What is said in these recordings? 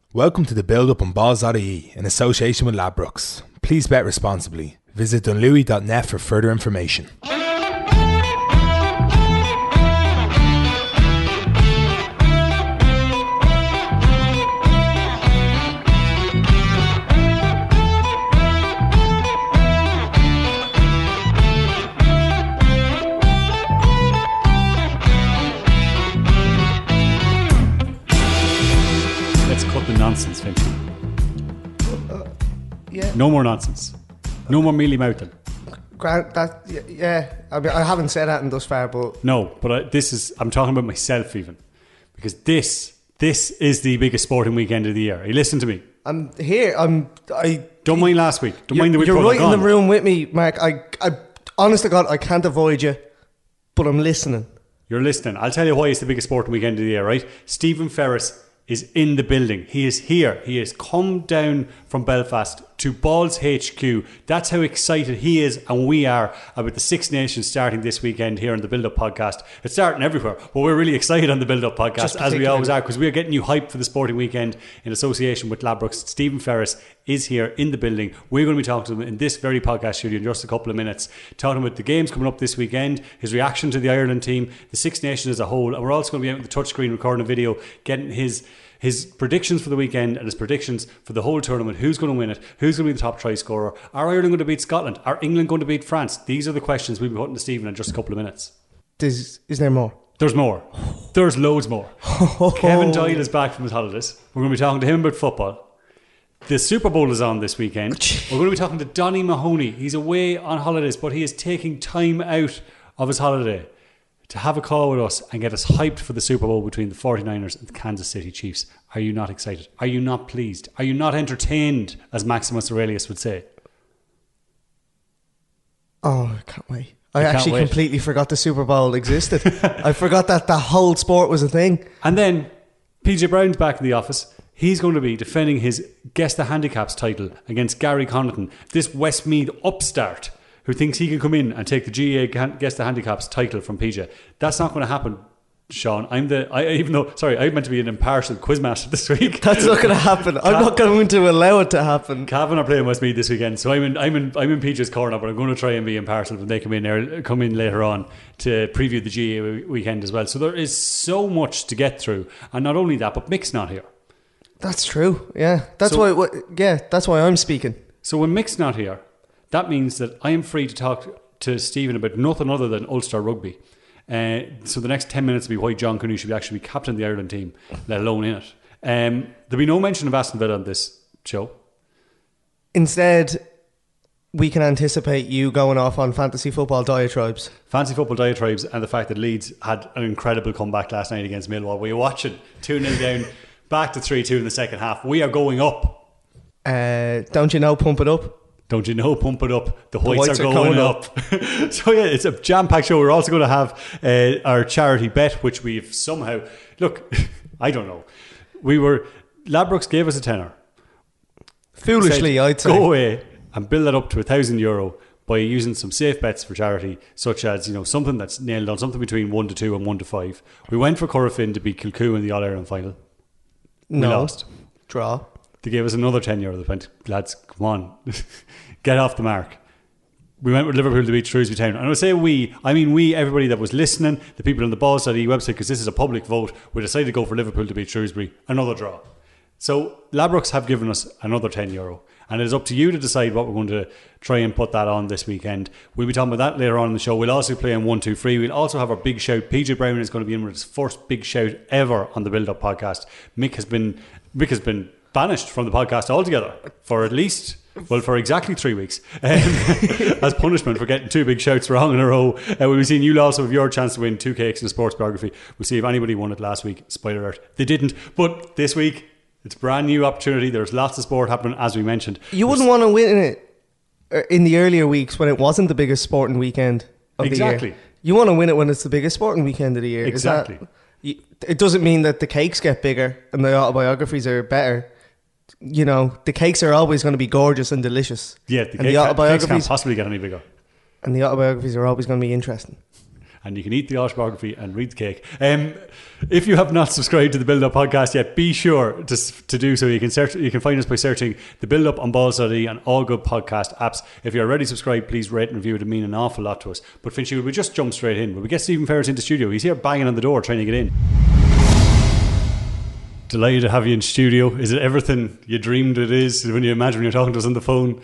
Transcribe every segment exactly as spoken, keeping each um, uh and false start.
Welcome to the build-up on balls dot I E in association with Ladbrokes. Please bet responsibly. Visit dunlewy dot net for further information. Nonsense, Finchy. Uh, yeah. No more nonsense. No more mealy mouthing. Grant, that yeah. I mean, I haven't said that in thus far, but no. But I, this is. I'm talking about myself even, because this this is the biggest sporting weekend of the year. You listen to me. I'm here. I'm. I don't mind last week. Don't mind the week. You're right gone. in the room with me, Mark. I. I. Honest to God, I can't avoid you, but I'm listening. You're listening. I'll tell you why it's the biggest sporting weekend of the year. Right? Stephen Ferris is in the building. He is here. He has come down from Belfast to Balls H Q. That's how excited he is and we are about the Six Nations starting this weekend here on the Build Up Podcast. It's starting everywhere, but we're really excited on the Build Up Podcast, as we always are, because we're getting you hyped for the sporting weekend in association with Ladbrokes. Stephen Ferris is here in the building. We're going to be talking to him in this very podcast studio in just a couple of minutes, talking about the games coming up this weekend, his reaction to the Ireland team, the Six Nations as a whole, and we're also going to be out with the touchscreen recording a video, getting his his predictions for the weekend and his predictions for the whole tournament. Who's going to win it? Who's going to be the top try scorer? Are Ireland going to beat Scotland? Are England going to beat France? These are the questions we'll be putting to Stephen in just a couple of minutes. Is, is there more? There's more. There's loads more. Kevin Doyle is back from his holidays. We're going to be talking to him about football. The Super Bowl is on this weekend. We're going to be talking to Donny Mahoney. He's away on holidays, but he is taking time out of his holiday to have a call with us and get us hyped for the Super Bowl between the forty-niners and the Kansas City Chiefs. Are you not excited? Are you not pleased? Are you not entertained, as Maximus Aurelius would say? Oh, I can't wait. I, I actually wait. completely forgot the Super Bowl existed. I forgot that the whole sport was a thing. And then P J Brown's back in the office. He's going to be defending his Guess the Handicaps title against Gary Connaughton, this Westmeath upstart who thinks he can come in and take the G A A Guess the Handicaps title from P J. That's not going to happen, Sean. I'm the I even though sorry, I'm meant to be an impartial quizmaster this week. That's not going to happen. I'm Cav- not going to allow it to happen. Cavan are playing Westmeath this weekend, so I'm in I'm in I'm in P J's corner, but I'm going to try and be impartial when they come in there, come in later on to preview the G A A weekend as well. So there is so much to get through, and not only that, but Mick's not here. That's true. Yeah, that's so, why. Yeah, that's why I'm speaking. So when Mick's not here, that means that I am free to talk to Stephen about nothing other than Ulster Rugby. Uh, so the next ten minutes will be why John Cooney should be actually be captain of the Ireland team, let alone in it. Um, there'll be no mention of Aston Villa on this show. Instead, we can anticipate you going off on fantasy football diatribes. Fantasy football diatribes and the fact that Leeds had an incredible comeback last night against Millwall. Were you watching? two nil down, back to three two in the second half. We are going up. Uh, don't you know, pump it up? Don't you know, pump it up. The whites, the whites are, are going, going up. up. So yeah, it's a jam-packed show. We're also going to have uh, our charity bet, which we've somehow... Look, I don't know. We were... Ladbrokes gave us a tenner. Foolishly, said, I'd say. Go away and build that up to a thousand euro by using some safe bets for charity, such as, you know, something that's nailed on, something between one to two and one to five. We went for Corofin to beat Kilcoo in the All-Ireland final. No. We lost. Draw. They gave us another ten euro. They went, lads, come on, get off the mark. We went with Liverpool to beat Shrewsbury Town. And I say we, I mean we, everybody that was listening, the people on the balls dot I E website, because this is a public vote, we decided to go for Liverpool to beat Shrewsbury. Another draw. So Ladbrokes have given us another ten euro. And it is up to you to decide what we're going to try and put that on this weekend. We'll be talking about that later on in the show. We'll also play on one two three. We'll also have our big shout. P J Brown is going to be in with his first big shout ever on the Build Up Podcast. Mick has been Mick has been banished from the podcast altogether for at least, well, for exactly three weeks um, as punishment for getting two big shouts wrong in a row. Uh, we'll be seeing you also have your chance to win two cakes and a sports biography. We'll see if anybody won it last week. Spoiler alert, they didn't. But this week, it's a brand new opportunity. There's lots of sport happening, as we mentioned. You wouldn't There's, want to win it in the earlier weeks when it wasn't the biggest sporting weekend of exactly. the year. You want to win it when it's the biggest sporting weekend of the year. Exactly. Is that, it doesn't mean that the cakes get bigger and the autobiographies are better. You know, the cakes are always going to be gorgeous and delicious. Yeah, the, and cake, the autobiographies cakes can't possibly get any bigger. And the autobiographies are always going to be interesting. and you can eat the autobiography and read the cake. Um, if you have not subscribed to the Build Up podcast yet, be sure to, to do so. You can search, you can find us by searching the Build Up on balls dot I E and all good podcast apps. If you're already subscribed, please rate and review. It would mean an awful lot to us. But Finchy, will we just jump straight in? Will we get Stephen Ferris into studio? He's here banging on the door trying to get in. Delighted to have you in studio. Is it everything you dreamed it is when you imagine when you're talking to us on the phone?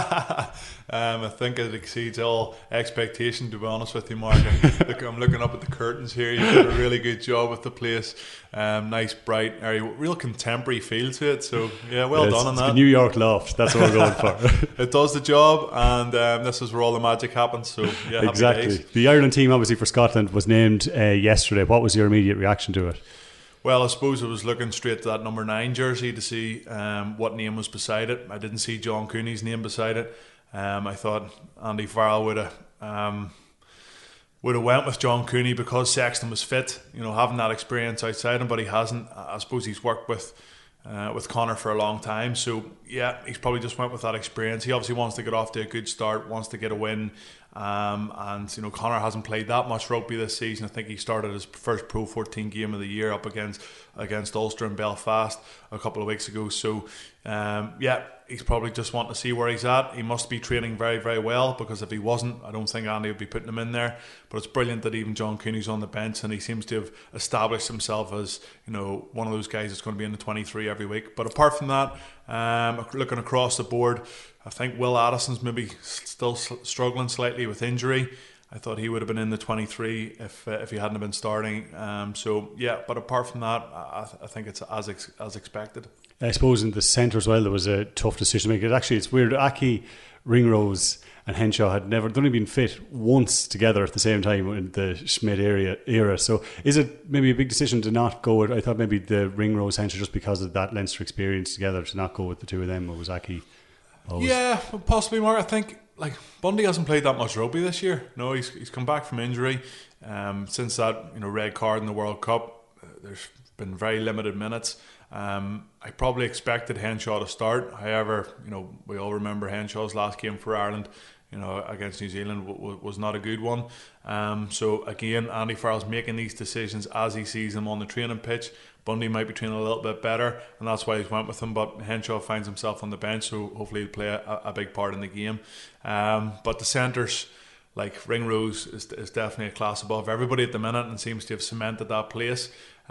um, I think it exceeds all expectation, to be honest with you, Mark. Look, I'm looking up at the curtains here. You've done a really good job with the place. Um, nice, bright, airy, real contemporary feel to it. So, yeah, well yeah, done on it's that. The New York loft. That's what we're going for. It does the job, and um, this is where all the magic happens. So, yeah, exactly. Happy days. The Ireland team, obviously, for Scotland was named uh, yesterday. What was your immediate reaction to it? Well, I suppose I was looking straight to that number nine jersey to see um, what name was beside it. I didn't see John Cooney's name beside it. Um, I thought Andy Farrell would have um, would have went with John Cooney because Sexton was fit. You know, having that experience outside him, but he hasn't. I suppose he's worked with uh, with Connor for a long time, so yeah, he's probably just went with that experience. He obviously wants to get off to a good start, wants to get a win. Um, and you know, Connor hasn't played that much rugby this season. I think he started his first Pro fourteen game of the year up against against Ulster in Belfast a couple of weeks ago. So um, yeah, he's probably just wanting to see where he's at. He must be training very, very well, because if he wasn't, I don't think Andy would be putting him in there. But it's brilliant that even John Cooney's on the bench, and he seems to have established himself as, you know, one of those guys that's going to be in the twenty-three every week. But apart from that, um, looking across the board, I think Will Addison's maybe still struggling slightly with injury. I thought he would have been in the twenty-three if uh, if he hadn't been starting. Um, so yeah, but apart from that, I, I think it's as ex- as expected. I suppose in the centre as well, there was a tough decision to make. It actually, it's weird. Aki, Ringrose, and Henshaw had never, they'd only been fit once together at the same time in the Schmidt era. era. So is it maybe a big decision to not go with? I thought maybe the Ringrose Henshaw, just because of that Leinster experience together, to not go with the two of them, or was Aki? Always? Yeah, possibly, Mark. I think like Bundy hasn't played that much rugby this year. No, he's he's come back from injury. Um, since that, you know, red card in the World Cup, uh, there's been very limited minutes. Um, I probably expected Henshaw to start. However, you know, we all remember Henshaw's last game for Ireland, you know, against New Zealand w- w- was not a good one. Um, so again, Andy Farrell's making these decisions as he sees them on the training pitch. Bundy might be training a little bit better, and that's why he's went with him. But Henshaw finds himself on the bench, so hopefully he'll play a, a big part in the game. Um, but the centres, like Ringrose, is, is definitely a class above everybody at the minute, and seems to have cemented that place.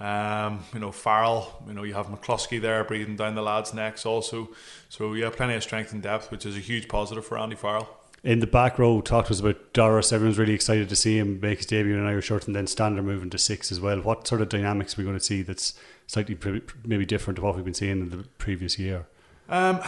Um, you know, Farrell, you know, you have McCluskey there breathing down the lads' necks also. So yeah, plenty of strength and depth, which is a huge positive for Andy Farrell. In the back row, talk to us about Doris. Everyone's really excited to see him make his debut in an Irish shirt, and then Stander moving to six as well. What sort of dynamics are we going to see that's slightly pre- maybe different to what we've been seeing in the previous year? Um,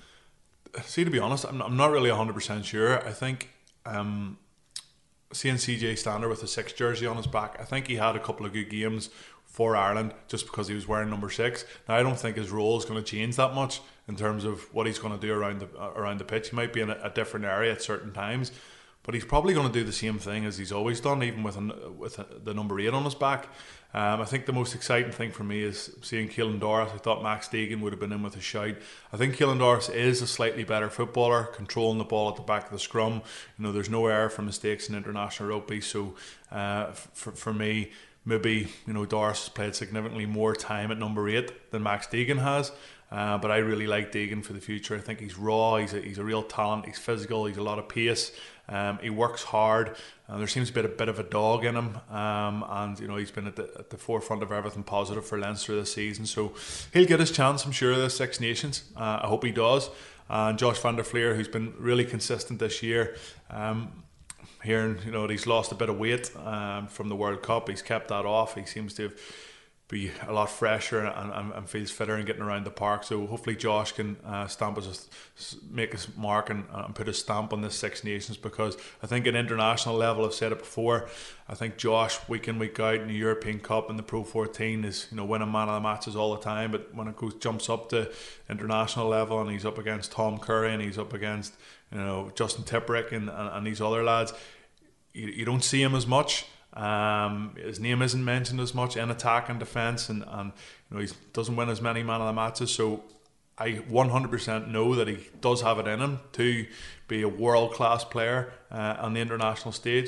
see, to be honest, I'm not, I'm not really one hundred percent sure. I think um, seeing C J Stander with a six jersey on his back, I think he had a couple of good games for Ireland just because he was wearing number six. Now, I don't think his role is going to change that much in terms of what he's going to do around the uh, around the pitch. He might be in a, a different area at certain times, but he's probably going to do the same thing as he's always done, even with an, with a, the number eight on his back. Um, I think the most exciting thing for me is seeing Keelan Doris. I thought Max Deegan would have been in with a shout. I think Keelan Doris is a slightly better footballer, controlling the ball at the back of the scrum. You know, there's no error for mistakes in international rugby. So uh, for for me, maybe, you know, Doris has played significantly more time at number eight than Max Deegan has. Uh, but I really like Deegan for the future. I think he's raw, he's a, he's a real talent, he's physical, he's a lot of pace, um, he works hard, and there seems to be a bit of a dog in him, um, and you know, he's been at the, at the forefront of everything positive for Leinster this season, so he'll get his chance, I'm sure, this Six Nations. uh, I hope he does. And Josh van der Fleer, who's been really consistent this year, um, hearing, you know, that he's lost a bit of weight um, from the World Cup, he's kept that off. He seems to have be a lot fresher and, and, and feels fitter and getting around the park. So hopefully Josh can uh, stamp his, make his mark and, and put his stamp on this Six Nations, because I think at international level, I've said it before, I think Josh week in week out in the European Cup and the Pro fourteen is, you know, winning man of the matches all the time, but when it goes jumps up to international level and he's up against Tom Curry and he's up against, you know, Justin Tipperick and, and, and these other lads, you, you don't see him as much. Um, his name isn't mentioned as much in attack and defence, and, and you know, he doesn't win as many man of the matches. So I one hundred percent know that he does have it in him to be a world class player uh, on the international stage.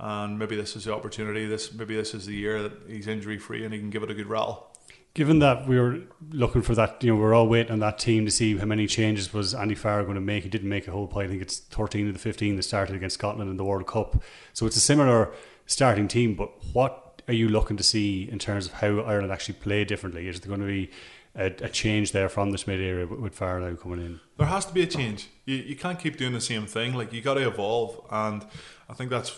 and maybe this is the opportunity. This maybe this is the year that he's injury free and he can give it a good rattle. Given that we were looking for that, you know, we we're all waiting on that team to see how many changes was Andy Farrell going to make. He didn't make a whole pile. I think it's thirteen of the fifteen that started against Scotland in the World Cup. So it's a similar starting team, but what are you looking to see in terms of how Ireland actually play differently? Is there going to be a, a change there from this mid-area with, with Farrell now coming in? There has to be a change. You, you can't keep doing the same thing. Like, you got to evolve, and I think that's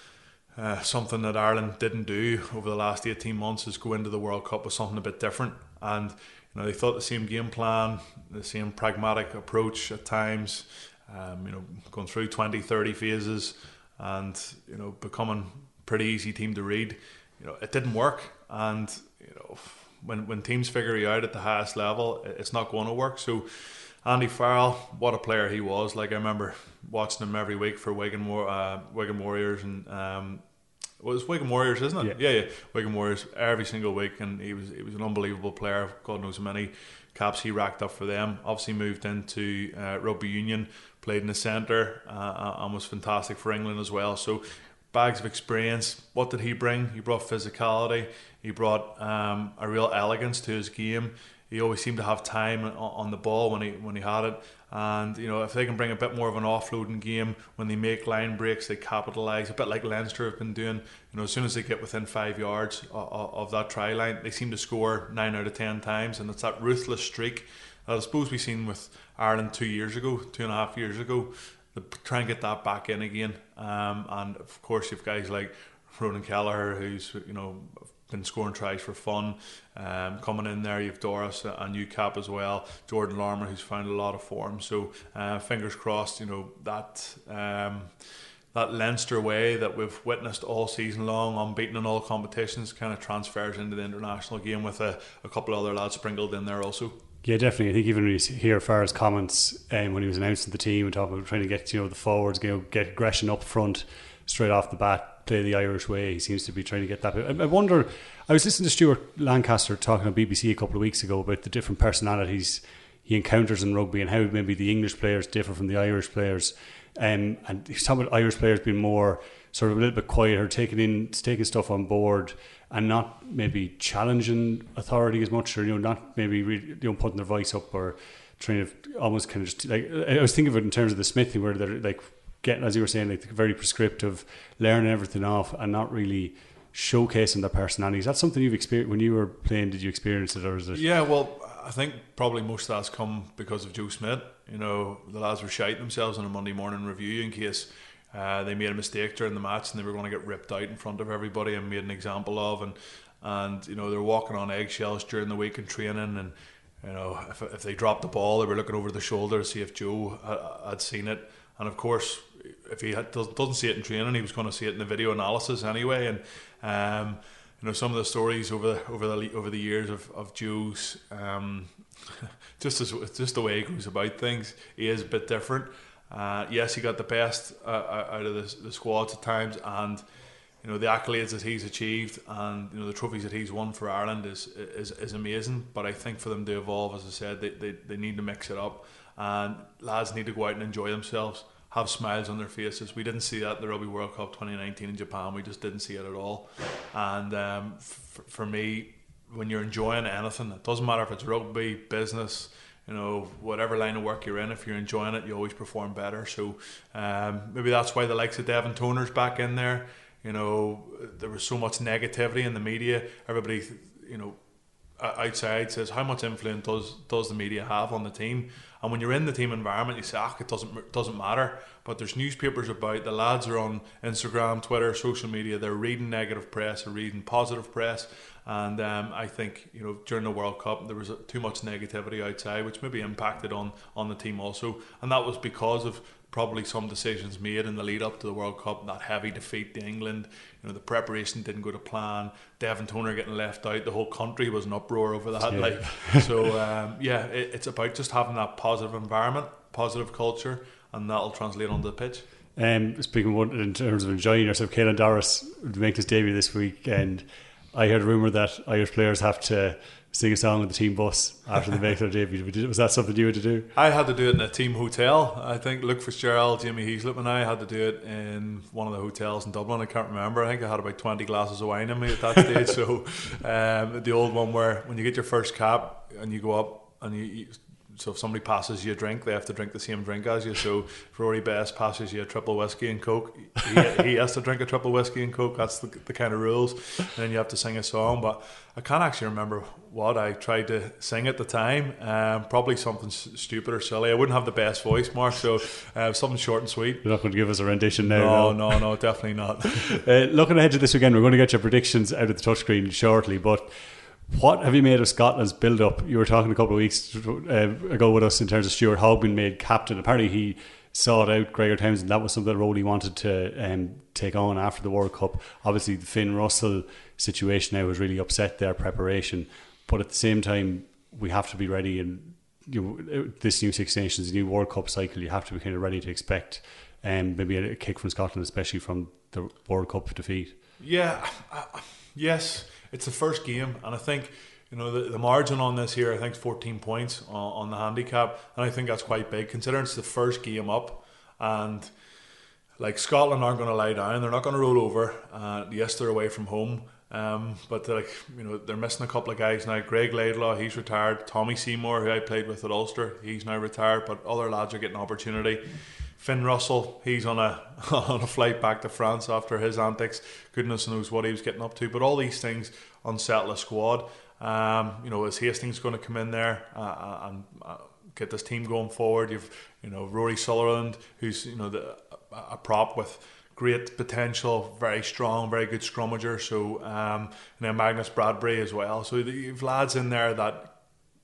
Uh, something that Ireland didn't do over the last eighteen months, is go into the World Cup with something a bit different. And you know, they thought the same game plan, the same pragmatic approach at times, um, you know, going through twenty, thirty phases and, you know, becoming a pretty easy team to read. You know, it didn't work. And, you know, when, when teams figure you out at the highest level, it's not going to work. So Andy Farrell, what a player he was. Like, I remember watching him every week for Wigan, uh, Wigan Warriors, and um, well, it was Wigan Warriors, isn't it? Yeah. yeah, yeah, Wigan Warriors every single week, and he was he was an unbelievable player. God knows how many caps he racked up for them. Obviously moved into uh, rugby union, played in the centre, uh, and was fantastic for England as well. So bags of experience. What did he bring? He brought physicality. He brought um, a real elegance to his game. He always seemed to have time on the ball when he when he had it, and you know, if they can bring a bit more of an offloading game when they make line breaks, they capitalise a bit like Leinster have been doing. You know, as soon as they get within five yards of, of that try line, they seem to score nine out of ten times, and it's that ruthless streak that I suppose we seen with Ireland two years ago, two and a half years ago. They try and get that back in again, um, and of course you've guys like Ronan Kelleher, who's you know been scoring tries for fun, um, coming in there. You've Doris, a new cap as well, Jordan Larmour, who's found a lot of form. So uh, fingers crossed, you know, that um, that Leinster way that we've witnessed all season long, unbeaten in all competitions, kind of transfers into the international game with a, a couple of other lads sprinkled in there also. Yeah, definitely. I think even when you hear Farrell's comments um, when he was announcing the team and talking about trying to get, you know, the forwards, you know, get aggression up front straight off the bat, play the Irish way. He seems to be trying to get that. I, I wonder, I was listening to Stuart Lancaster talking on B B C a couple of weeks ago about the different personalities he encounters in rugby and how maybe the English players differ from the Irish players. Um, and he's talking about Irish players being more sort of a little bit quieter, taking in, taking stuff on board and not maybe challenging authority as much, or, you know, not maybe really, you know, putting their voice up or trying to almost kind of just like, I was thinking of it in terms of the Smith thing, where they're like getting, as you were saying, like very prescriptive, learning everything off and not really showcasing their personalities. That's something you've experienced when you were playing. Did you experience it, or is it? Yeah, well, I think probably most of that's come because of Joe Schmidt. You know, the lads were shiting themselves in a Monday morning review in case uh, they made a mistake during the match and they were going to get ripped out in front of everybody and made an example of. And and you know, they're walking on eggshells during the week in training. And you know, if if they dropped the ball, they were looking over the shoulder to see if Joe had, had seen it. And of course, if he had, doesn't see it in training, he was going to see it in the video analysis anyway. And um, you know, some of the stories over over the over the years of of Joe's, um, just as just the way he goes about things, he is a bit different. Uh, yes, he got the best uh, out of the, the squads at times, and you know, the accolades that he's achieved and you know the trophies that he's won for Ireland is is is amazing. But I think for them to evolve, as I said, they they, they need to mix it up, and lads need to go out and enjoy themselves, have smiles on their faces. We didn't see that in the Rugby World Cup twenty nineteen in Japan. We just didn't see it at all. And um, f- for me, when you're enjoying anything, it doesn't matter if it's rugby, business, you know, whatever line of work you're in, if you're enjoying it, you always perform better. So um, maybe that's why the likes of Devin Toner's back in there. You know, there was so much negativity in the media. Everybody, you know, outside says, how much influence does does the media have on the team? And when you're in the team environment, you say, ah, it doesn't doesn't matter. But there's newspapers about, the lads are on Instagram, Twitter, social media, they're reading negative press, they're reading positive press. And um, I think, you know, during the World Cup, there was too much negativity outside, which maybe impacted on, on the team also. And that was because of probably some decisions made in the lead up to the World Cup, that heavy defeat to England. You know, the preparation didn't go to plan. Devin Toner getting left out. The whole country was an uproar over that. Yeah. Like, so um, yeah, it, it's about just having that positive environment, positive culture, and that'll translate onto the pitch. Um, speaking of, in terms of enjoying yourself, Caelan Doris would make his debut this week, and I heard a rumour that Irish players have to sing a song on the team bus after they make their debut. Was that something you had to do? I had to do it in a team hotel. I think Luke Fitzgerald, Jimmy Heaslip and I had to do it in one of the hotels in Dublin. I can't remember. I think I had about twenty glasses of wine in me at that stage. So um, the old one where when you get your first cap and you go up and you, you so if somebody passes you a drink, they have to drink the same drink as you. So if Rory Best passes you a triple whiskey and coke, he, he has to drink a triple whiskey and coke. That's the, the kind of rules. And then you have to sing a song. But I can't actually remember what I tried to sing at the time. Um, probably something s- stupid or silly. I wouldn't have the best voice, Mark, so uh, something short and sweet. You're not going to give us a rendition now. No, no, no, no, definitely not. uh, looking ahead to this weekend, we're going to get your predictions out of the touchscreen shortly, but what have you made of Scotland's build-up? You were talking a couple of weeks uh, ago with us in terms of Stuart Hogg being made captain. Apparently he sought out Gregor Townsend. That was something that role he wanted to um, take on after the World Cup. Obviously the Finn Russell situation now has really upset their preparation, but at the same time we have to be ready. And you know, this new Six Nations, new World Cup cycle, you have to be kind of ready to expect um, maybe a kick from Scotland, especially from the World Cup defeat. Yeah, uh, yes. It's the first game, and I think you know the, the margin on this here. I think fourteen points on, on the handicap, and I think that's quite big considering it's the first game up. And like Scotland aren't going to lie down; they're not going to roll over. Uh, yes, they're away from home, um, but they're like you know they're missing a couple of guys now. Greg Laidlaw, he's retired. Tommy Seymour, who I played with at Ulster, he's now retired. But other lads are getting opportunity. Finn Russell, he's on a on a flight back to France after his antics. Goodness knows what he was getting up to. But all these things unsettle a squad. Um, you know, is Hastings going to come in there uh, and uh, get this team going forward? You've you know Rory Sutherland, who's you know the, a prop with great potential, very strong, very good scrummager. So um, and then Magnus Bradbury as well. So you've lads in there that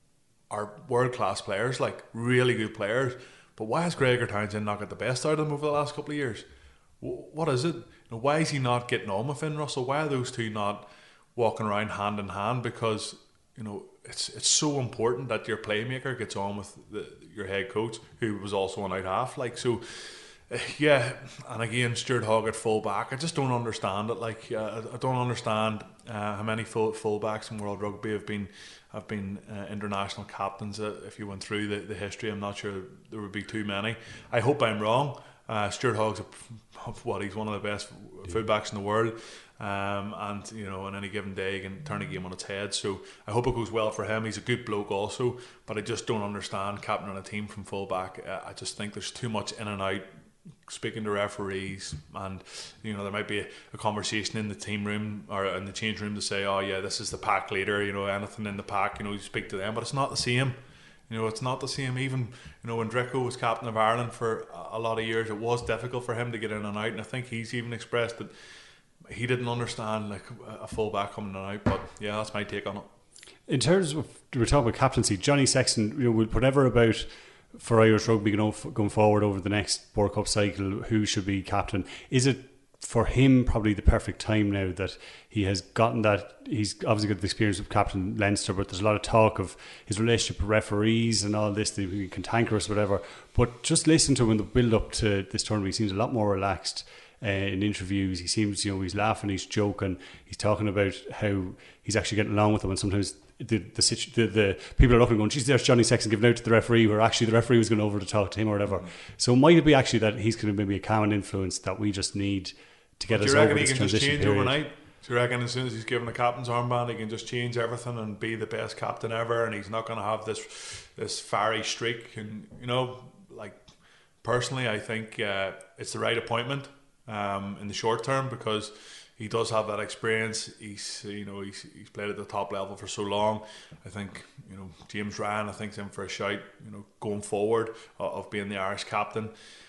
are world class players, like really good players. But why has Gregor Townsend not got the best out of them over the last couple of years? What is it? You know, why is he not getting on with Finn Russell? Why are those two not walking around hand in hand? Because you know it's it's so important that your playmaker gets on with the, your head coach, who was also an out half. Like so, uh, yeah. And again, Stuart Hogg at full back. I just don't understand it. Like uh, I don't understand uh, how many full fullbacks in World Rugby have been. have been uh, international captains. Uh, if you went through the, the history, I'm not sure there would be too many. I hope I'm wrong. Uh, Stuart Hogg's a, what he's one of the best fullbacks in the world, um, and you know on any given day he can turn a game on its head. So I hope it goes well for him. He's a good bloke also, but I just don't understand captaining a team from fullback. Uh, I just think there's too much in and out. Speaking to referees, and you know there might be a, a conversation in the team room or in the change room to say, oh yeah, this is the pack leader, you know, anything in the pack, you know, you speak to them, but it's not the same. You know, it's not the same. Even you know when Dricko was captain of Ireland for a lot of years, it was difficult for him to get in and out, and I think he's even expressed that he didn't understand like a full back coming in and out. But yeah, that's my take on it. In terms of, we're talking about captaincy, Johnny Sexton, you know, whatever about for Irish rugby going forward over the next World Cup cycle, who should be captain? Is it for him probably the perfect time now that he has gotten that? He's obviously got the experience of Captain Leinster, but there's a lot of talk of his relationship with referees and all this, that he can cantankerous, whatever. But just listen to him in the build up to this tournament, he seems a lot more relaxed. Uh, in interviews, he seems, you know, he's laughing, he's joking, he's talking about how he's actually getting along with them, and sometimes the the, situ- the, the people are looking and going, geez, there's Johnny Sexton giving out to the referee, where actually the referee was going over to talk to him or whatever. Mm-hmm. So might it be actually that he's going to maybe a calming influence that we just need to get Do us you reckon over he this can just transition change period? overnight? Do you reckon as soon as he's given a captain's armband, he can just change everything and be the best captain ever, and he's not going to have this this fiery streak? And you know, like personally, I think uh, it's the right appointment um, in the short term, because he does have that experience. He's you know he's he's played at the top level for so long. I think you know James Ryan, I think, is in for a shout. You know, going forward uh, of being the Irish captain,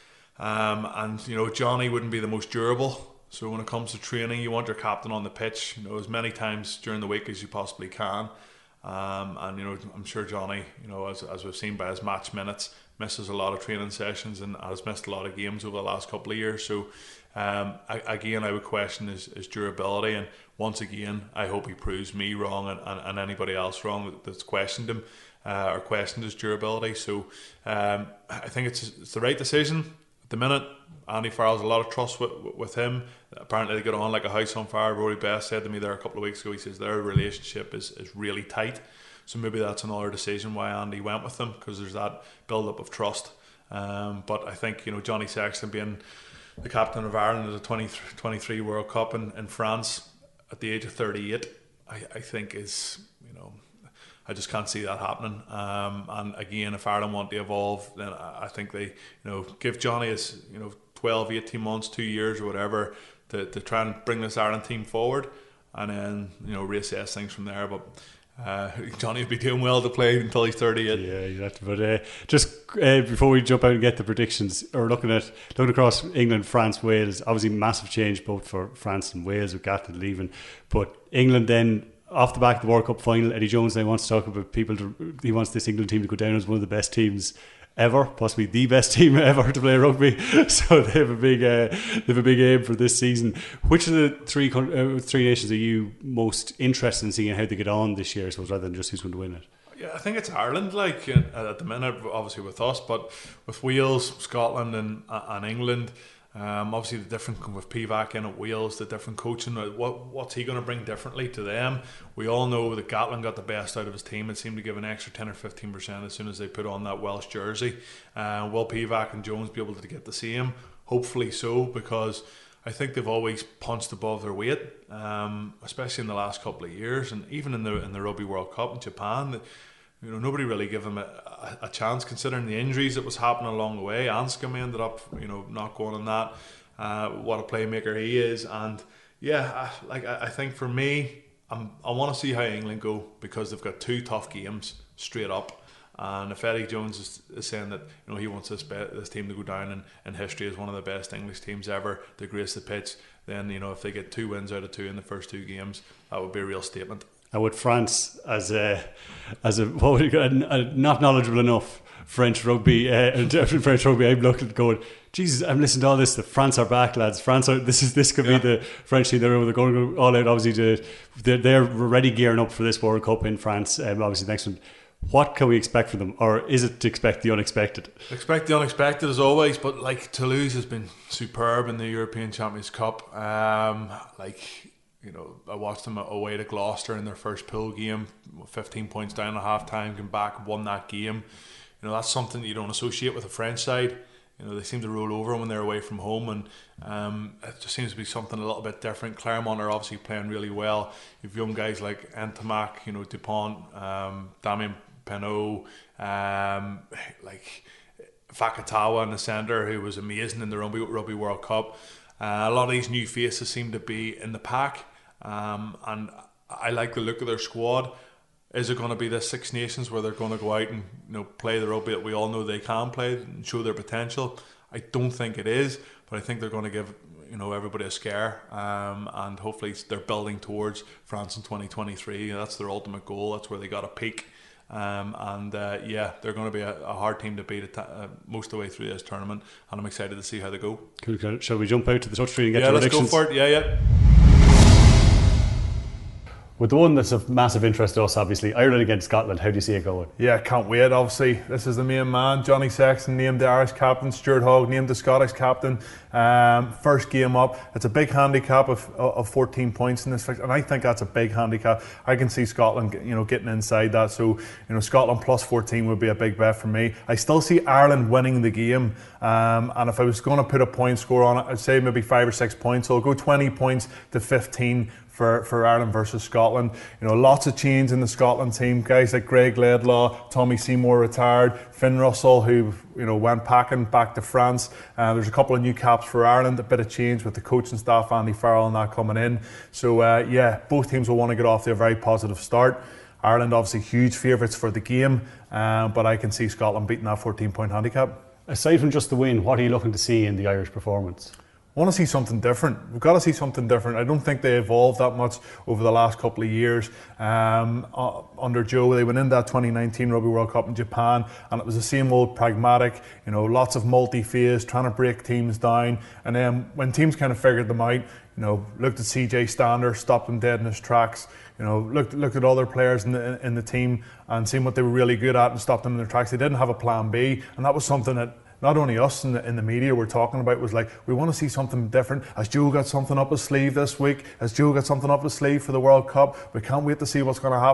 um, and you know Johnny wouldn't be the most durable. So when it comes to training, you want your captain on the pitch, you know, as many times during the week as you possibly can. Um, and you know, I'm sure Johnny, you know, as as we've seen by his match minutes, misses a lot of training sessions and has missed a lot of games over the last couple of years. So um, I, again, I would question his, his durability. And once again, I hope he proves me wrong and, and, and anybody else wrong that, that's questioned him uh, or questioned his durability. So um, I think it's it's the right decision. At the minute, Andy Farrell's a lot of trust with, with him. Apparently they get on like a house on fire. Rory Best said to me there a couple of weeks ago, he says their relationship is, is really tight. So maybe that's another decision why Andy went with them, because there's that build up of trust. Um, but I think, you know, Johnny Sexton being the captain of Ireland at the twenty twenty-three World Cup in, in France at the age of thirty-eight, I, I think is, you know, I just can't see that happening. Um, and again, if Ireland want to evolve, then I think they, you know, give Johnny his, you know, twelve, eighteen months, two years or whatever to, to try and bring this Ireland team forward, and then, you know, reassess things from there. But uh, Johnny would be doing well to play until he's thirty-eight. Yeah, exactly. But uh, just uh, before we jump out and get the predictions, or looking at looking across England, France, Wales, obviously massive change both for France and Wales with Gatland leaving, but England then, off the back of the World Cup final, Eddie Jones now wants to talk about people to, he wants this England team to go down as one of the best teams ever, possibly the best team ever to play rugby. So they have a big uh, they have a big aim for this season. Which of the three uh, three nations are you most interested in seeing how they get on this year, I suppose, rather than just who's going to win it? Yeah, I think it's Ireland, like at the minute, obviously with us, but with Wales, Scotland, and and England. Um, obviously, the different with Pivac in at Wales, the different coaching. What what's he going to bring differently to them? We all know that Gatland got the best out of his team. It seemed to give an extra ten or fifteen percent as soon as they put on that Welsh jersey. Uh, will Pivac and Jones be able to get the same? Hopefully so, because I think they've always punched above their weight, um, especially in the last couple of years, and even in the in the Rugby World Cup in Japan. You know, nobody really gave him a, a, a chance, considering the injuries that was happening along the way. Anscombe ended up, you know, not going on that. Uh, what a playmaker he is, and yeah, I, like I, I think for me, I'm, I want to see how England go, because they've got two tough games straight up. And if Eddie Jones is, is saying that, you know, he wants this be, this team to go down in, in history as one of the best English teams ever to grace the pitch, then, you know, if they get two wins out of two in the first two games, that would be a real statement. And with France as a as a, what would you, a, a not knowledgeable enough French rugby, uh, French rugby, I'm looking at going, Jesus, I'm listening to all this. The France are back, lads. France are. This is this could yeah. be the French team. They're, they're going all out. Obviously, to, they're they're already gearing up for this World Cup in France. Um, obviously, next one. What can we expect from them, or is it to expect the unexpected? Expect the unexpected as always, but like Toulouse has been superb in the European Champions Cup. Um, like. You know, I watched them away to Gloucester in their first pool game, fifteen points down at half time, came back, won that game. You know, that's something that you don't associate with a French side. You know, they seem to roll over when they're away from home, and um, it just seems to be something a little bit different. Clermont are obviously playing really well. You've young guys like Ntamak, you know, Dupont, um, Damien Penaud, um, like Fakatawa in the centre, who was amazing in the Rugby, Rugby World Cup. Uh, a lot of these new faces seem to be in the pack. Um, and I like the look of their squad. Is it going to be the Six Nations where they're going to go out and, you know, play the rugby that we all know they can play and show their potential? I don't think it is, but I think they're going to give, you know, everybody a scare, um, and hopefully they're building towards France in twenty twenty-three. That's their ultimate goal. That's where they got to peak. Um, and uh, yeah, they're going to be a, a hard team to beat uh, most of the way through this tournament, and I'm excited to see how they go. Cool. Shall we jump out to the touchscreen and get yeah, your let's predictions? go for it. Yeah, yeah. With the one that's of massive interest to us, obviously, Ireland against Scotland, how do you see it going? Yeah, can't wait, obviously. This is the main man, Johnny Sexton, named the Irish captain, Stuart Hogg named the Scottish captain. Um, first game up. It's a big handicap of, of fourteen points in this fix, and I think that's a big handicap. I can see Scotland, you know, getting inside that, so, you know, Scotland plus fourteen would be a big bet for me. I still see Ireland winning the game, um, and if I was going to put a point score on it, I'd say maybe five or six points, so I'll go twenty points to fifteen for, for Ireland versus Scotland. You know, lots of change in the Scotland team. Guys like Greg Laidlaw, Tommy Seymour retired, Finn Russell, who, you know, went packing back to France. Uh, there's a couple of new caps for Ireland, a bit of change with the coaching staff, Andy Farrell and that coming in. So uh, yeah, both teams will want to get off to a very positive start. Ireland obviously huge favourites for the game, uh, but I can see Scotland beating that fourteen point handicap. Aside from just the win, what are you looking to see in the Irish performance? I want to see something different. We've got to see something different. I don't think they evolved that much over the last couple of years. Um, uh, under Joe, they went into that twenty nineteen Rugby World Cup in Japan, and it was the same old pragmatic, you know, lots of multi-phase, trying to break teams down. And then when teams kind of figured them out, you know, looked at C J Stander, stopped him dead in his tracks. You know, looked looked at other players in the in the team and seen what they were really good at and stopped them in their tracks. They didn't have a plan B, and that was something that not only us in the, in the media were talking about. Was like, we want to see something different. Has Joe got something up his sleeve this week? Has Joe got something up his sleeve for the World Cup? We can't wait to see what's going to happen.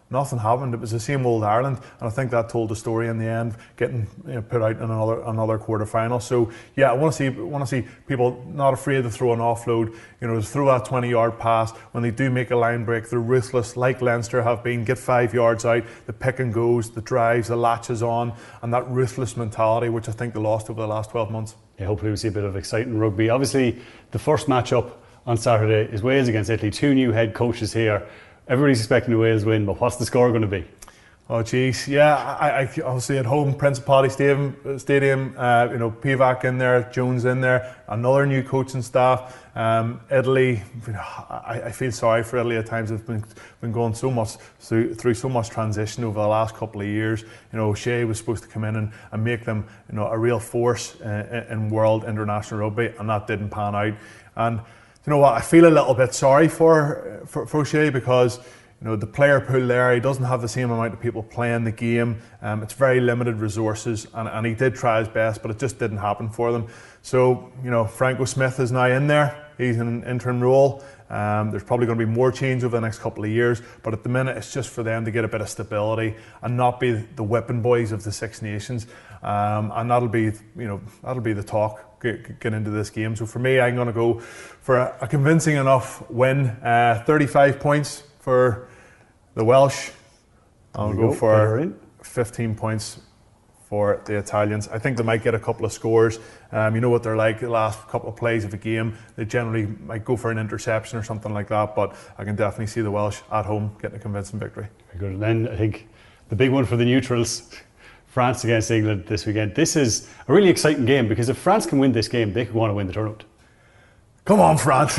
Nothing happened. It was the same old Ireland, and I think that told the story in the end, getting you know, put out in another another quarter final. So yeah, I want to see want to see people not afraid to throw an offload. You know, to throw that twenty yard pass when they do make a line break. They're ruthless, like Leinster have been. Get five yards out, the pick and goes, the drives, the latches on, and that ruthless mentality, which I think they lost over the last twelve months. Yeah, hopefully we see a bit of exciting rugby. Obviously, the first match-up on Saturday is Wales against Italy. Two new head coaches here. Everybody's expecting the Wales win, but what's the score going to be? Oh, geez, yeah. I, I obviously at home, Principality Stadium, Stadium. Uh, you know, Pivac in there, Jones in there, another new coaching staff. Um, Italy, you know, I, I feel sorry for Italy at times. They've been been going so much through, through so much transition over the last couple of years. You know, O'Shea was supposed to come in and, and make them, you know, a real force uh, in world international rugby, and that didn't pan out. And you know what, I feel a little bit sorry for for, for O'Shea because. You know, the player pool there, he doesn't have the same amount of people playing the game. Um, it's very limited resources, and, and he did try his best, but it just didn't happen for them. So, you know, Franco Smith is now in there. He's in an interim role. Um, there's probably going to be more change over the next couple of years, but at the minute, it's just for them to get a bit of stability and not be the whipping boys of the Six Nations. Um, and that'll be, you know, that'll be the talk get, get into this game. So for me, I'm going to go for a, a convincing enough win, uh, thirty-five points for the Welsh. I'll go, go for fifteen points for the Italians. I think they might get a couple of scores. Um, you know what they're like, the last couple of plays of a game, they generally might go for an interception or something like that, but I can definitely see the Welsh at home getting a convincing victory. Very good. And then I think the big one for the neutrals, France against England this weekend. This is a really exciting game because if France can win this game, they could want to win the tournament. Come on, France.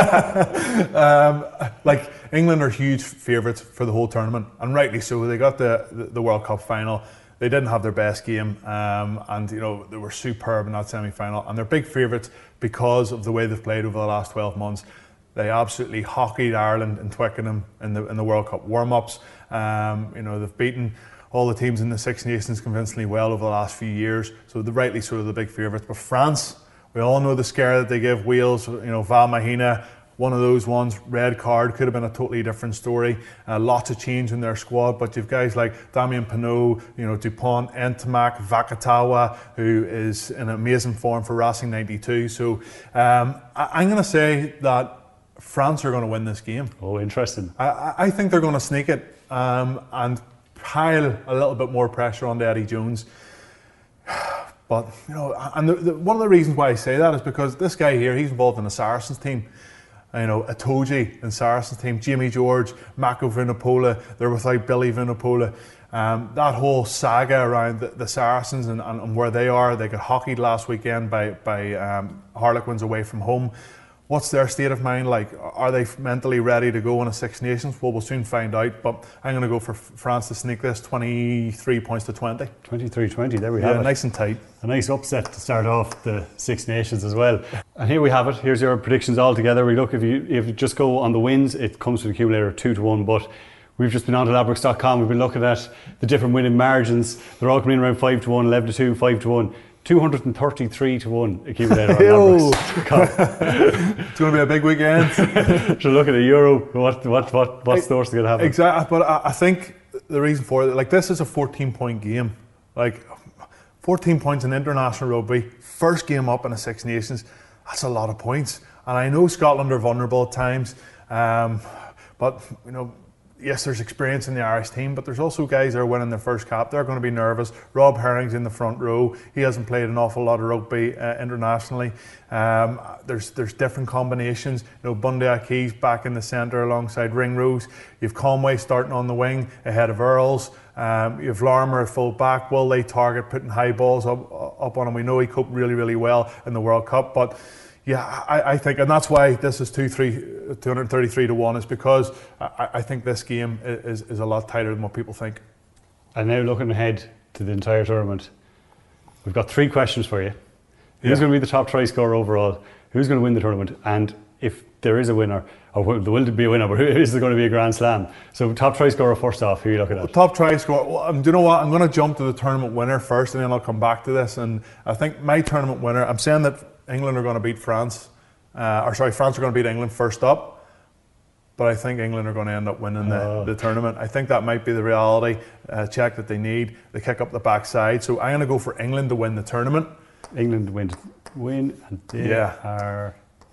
um, like, England are huge favourites for the whole tournament, and rightly so. They got the, the, the World Cup final. They didn't have their best game, um, and you know they were superb in that semi-final. And they're big favourites because of the way they've played over the last twelve months. They absolutely hockeyed Ireland in Twickenham in the in the World Cup warm-ups. Um, you know they've beaten all the teams in the Six Nations convincingly well over the last few years. So they're rightly sort of the big favourites. But France, we all know the scare that they give Wales. You know Val Mahina. One of those ones, red card, could have been a totally different story. Uh, lots of change in their squad, but you've guys like Damien Penaud, you know, Dupont, Ntamak, Vakatawa, who is in amazing form for Racing ninety-two. So um, I, I'm going to say that France are going to win this game. Oh, interesting. I, I think they're going to sneak it um, and pile a little bit more pressure on Eddie Jones. But, you know, and the, the, one of the reasons why I say that is because this guy here, he's involved in the Saracens team. You know, Itoje in Saracens team, Jamie George, Mako Vunipola, they're without Billy Vunipola. Um, that whole saga around the, the Saracens and, and, and where they are, they got hockeyed last weekend by, by um, Harlequins away from home. What's their state of mind like? Are they mentally ready to go in a Six Nations? Well, we'll soon find out, but I'm going to go for France to sneak this twenty-three points to twenty. twenty-three twenty, there we yeah, have it. Yeah, nice and tight. A nice upset to start off the Six Nations as well. And here we have it. Here's your predictions all together. We look, if you if you just go on the wins, it comes to the accumulator two to one, but we've just been on to ladbrokes dot com. We've been looking at the different winning margins. They're all coming in around five to one, eleven to two, five to one. two hundred thirty-three to one accumulator on ladbrokes dot com. It's going to be a big weekend. So look at a euro. What what what what stores are going to happen? Exactly, but I, I think the reason for it, like this is a fourteen point game. Like fourteen points in international rugby, first game up in a Six Nations. That's a lot of points. And I know Scotland are vulnerable at times, um, but you know. Yes, there's experience in the Irish team, but there's also guys that are winning their first cap. They're going to be nervous. Rob Herring's in the front row. He hasn't played an awful lot of rugby uh, internationally. Um, there's there's different combinations. You know, Bundy Aki's back in the centre alongside Ringrose. You've Conway starting on the wing ahead of Earls. Um, you have Larmour at full back. Will they target putting high balls up up on him? We know he coped really, really well in the World Cup, but. Yeah, I, I think, and that's why this is two hundred thirty-three to one, is because I, I think this game is, is a lot tighter than what people think. And now looking ahead to the entire tournament, we've got three questions for you. Who's yeah. going to be the top try scorer overall? Who's going to win the tournament? And if there is a winner, or there will be a winner, but who is there going to be a Grand Slam? So top try scorer first off, who are you looking at? Well, top try scorer, well, um, do you know what? I'm going to jump to the tournament winner first, and then I'll come back to this. And I think my tournament winner, I'm saying that England are going to beat France, uh, or sorry, France are going to beat England first up. but I think England are going to end up winning the, Oh. the tournament. I think that might be the reality uh, check that they need. They kick up the backside. So I'm going to go for England to win the tournament. England win, win and they Yeah. are...